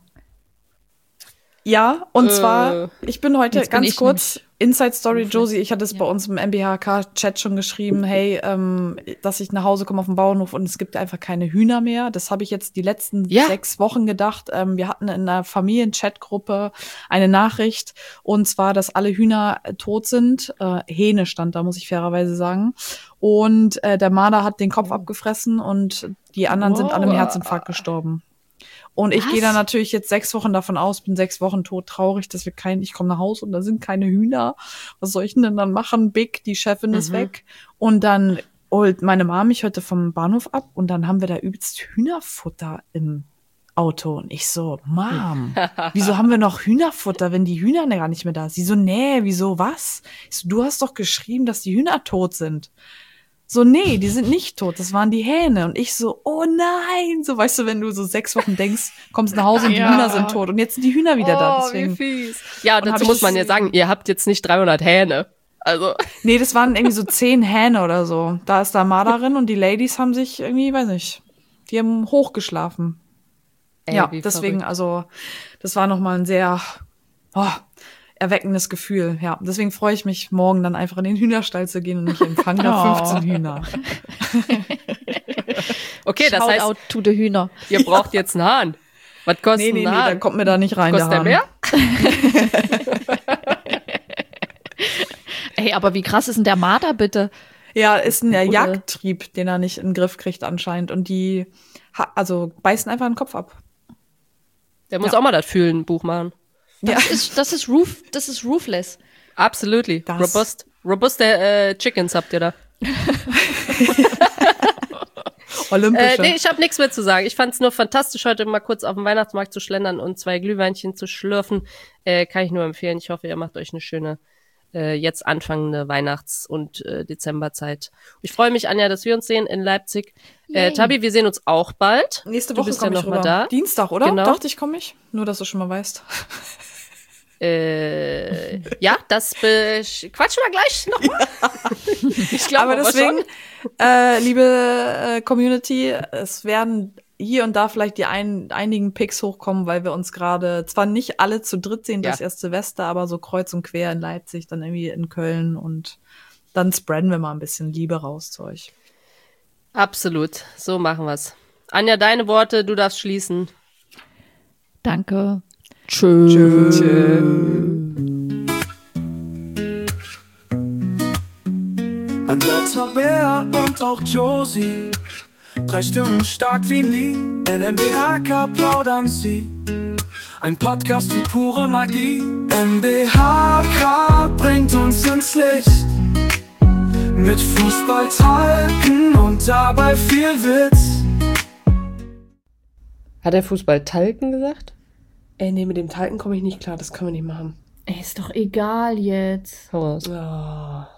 Ja, und Äh, zwar, ich bin heute jetzt bin ganz ich kurz, Inside Story, Josie, ich hatte es bei uns im M B H K-Chat schon geschrieben, hey, ähm, dass ich nach Hause komme auf den Bauernhof und es gibt einfach keine Hühner mehr. Das habe ich jetzt die letzten Ja. sechs Wochen gedacht. Ähm, wir hatten in einer Familien-Chat-Gruppe eine Nachricht, und zwar, dass alle Hühner äh, tot sind. Äh, Hähne stand da, muss ich fairerweise sagen. Und äh, der Marder hat den Kopf abgefressen und die anderen sind alle im Wow. Herzinfarkt gestorben. Und ich Was? gehe dann natürlich jetzt sechs Wochen davon aus, bin sechs Wochen tot traurig, dass wir kein, ich komme nach Hause und da sind keine Hühner. Was soll ich denn dann machen? Big, die Chefin ist weg. Und dann holt meine Mama mich heute vom Bahnhof ab und dann haben wir da übelst Hühnerfutter im Auto. Und ich so, Mom, wieso haben wir noch Hühnerfutter, wenn die Hühner gar nicht mehr da sind? Sie so, nee, wieso, was? Ich so, du hast doch geschrieben, dass die Hühner tot sind. So, nee, die sind nicht tot, das waren die Hähne. Und ich so, oh nein. So, weißt du, wenn du so sechs Wochen denkst, kommst nach Hause und die Ja. Hühner sind tot. Und jetzt sind die Hühner wieder da, Oh, deswegen. wie fies. Ja, Und hab dazu ich muss man das- ja sagen, ihr habt jetzt nicht dreihundert Hähne. Also, Nee, das waren irgendwie so zehn Hähne oder so. Da ist da Marderin und die Ladies haben sich irgendwie, weiß nicht, die haben hochgeschlafen. ey, Ja, wie deswegen, verrückt. also, das war nochmal ein sehr oh, erweckendes Gefühl. Ja, deswegen freue ich mich, morgen dann einfach in den Hühnerstall zu gehen und ich empfange da Oh. fünfzehn Hühner. Okay, das heißt, Shoutout to the Hühner. ihr braucht jetzt einen Hahn. Was kostet Nee, nee, nee, ein der Hahn? kommt mir da nicht rein, Kostet der Hahn. mehr? Ey, aber wie krass ist denn der Marder bitte? Ja, ist ein Oder- Jagdtrieb, den er nicht in den Griff kriegt anscheinend. Und die, ha- also beißen einfach den Kopf ab. Der muss Ja. auch mal das Fühlen-Buch machen. Das ist, das ist roof, das ist roofless. Absolutely. Das- Robust. Robuste äh, Chickens habt ihr da. Olympische. Äh, nee, ich habe nichts mehr zu sagen. Ich fand es nur fantastisch, heute mal kurz auf den Weihnachtsmarkt zu schlendern und zwei Glühweinchen zu schlürfen. Äh, kann ich nur empfehlen. Ich hoffe, ihr macht euch eine schöne, äh, jetzt anfangende Weihnachts- und äh, Dezemberzeit. Ich freue mich, Anja, dass wir uns sehen in Leipzig. Äh, Yay. Tabi, wir sehen uns auch bald. Nächste Du Woche bist ja komme ich noch mal rüber. da. Dienstag, oder? Genau. Dachte ich, komme ich. Nur, dass du schon mal weißt. Äh, ja, das be- quatschen wir gleich nochmal. Ich glaube Aber deswegen, äh, liebe äh, Community, es werden hier und da vielleicht die ein, einigen Picks hochkommen, weil wir uns gerade zwar nicht alle zu dritt sehen, das Ja. erste Silvester, aber so kreuz und quer in Leipzig, dann irgendwie in Köln und dann spreaden wir mal ein bisschen Liebe raus zu euch. Absolut, so machen wir's. Anja, deine Worte, du darfst schließen. Danke. Tschö. Ein letzter Bär und auch Josie, drei Stimmen stark wie nie, in M B H K plaudern sie. Ein Podcast wie pure Magie, M B H K bringt uns ins Licht. Mit Fußballtalken und dabei viel Witz. Hat der Fußball Talken gesagt? Ey, nee, mit dem Talken komme ich nicht klar, das können wir nicht machen. Ey, ist doch egal jetzt. Hau raus. Oh.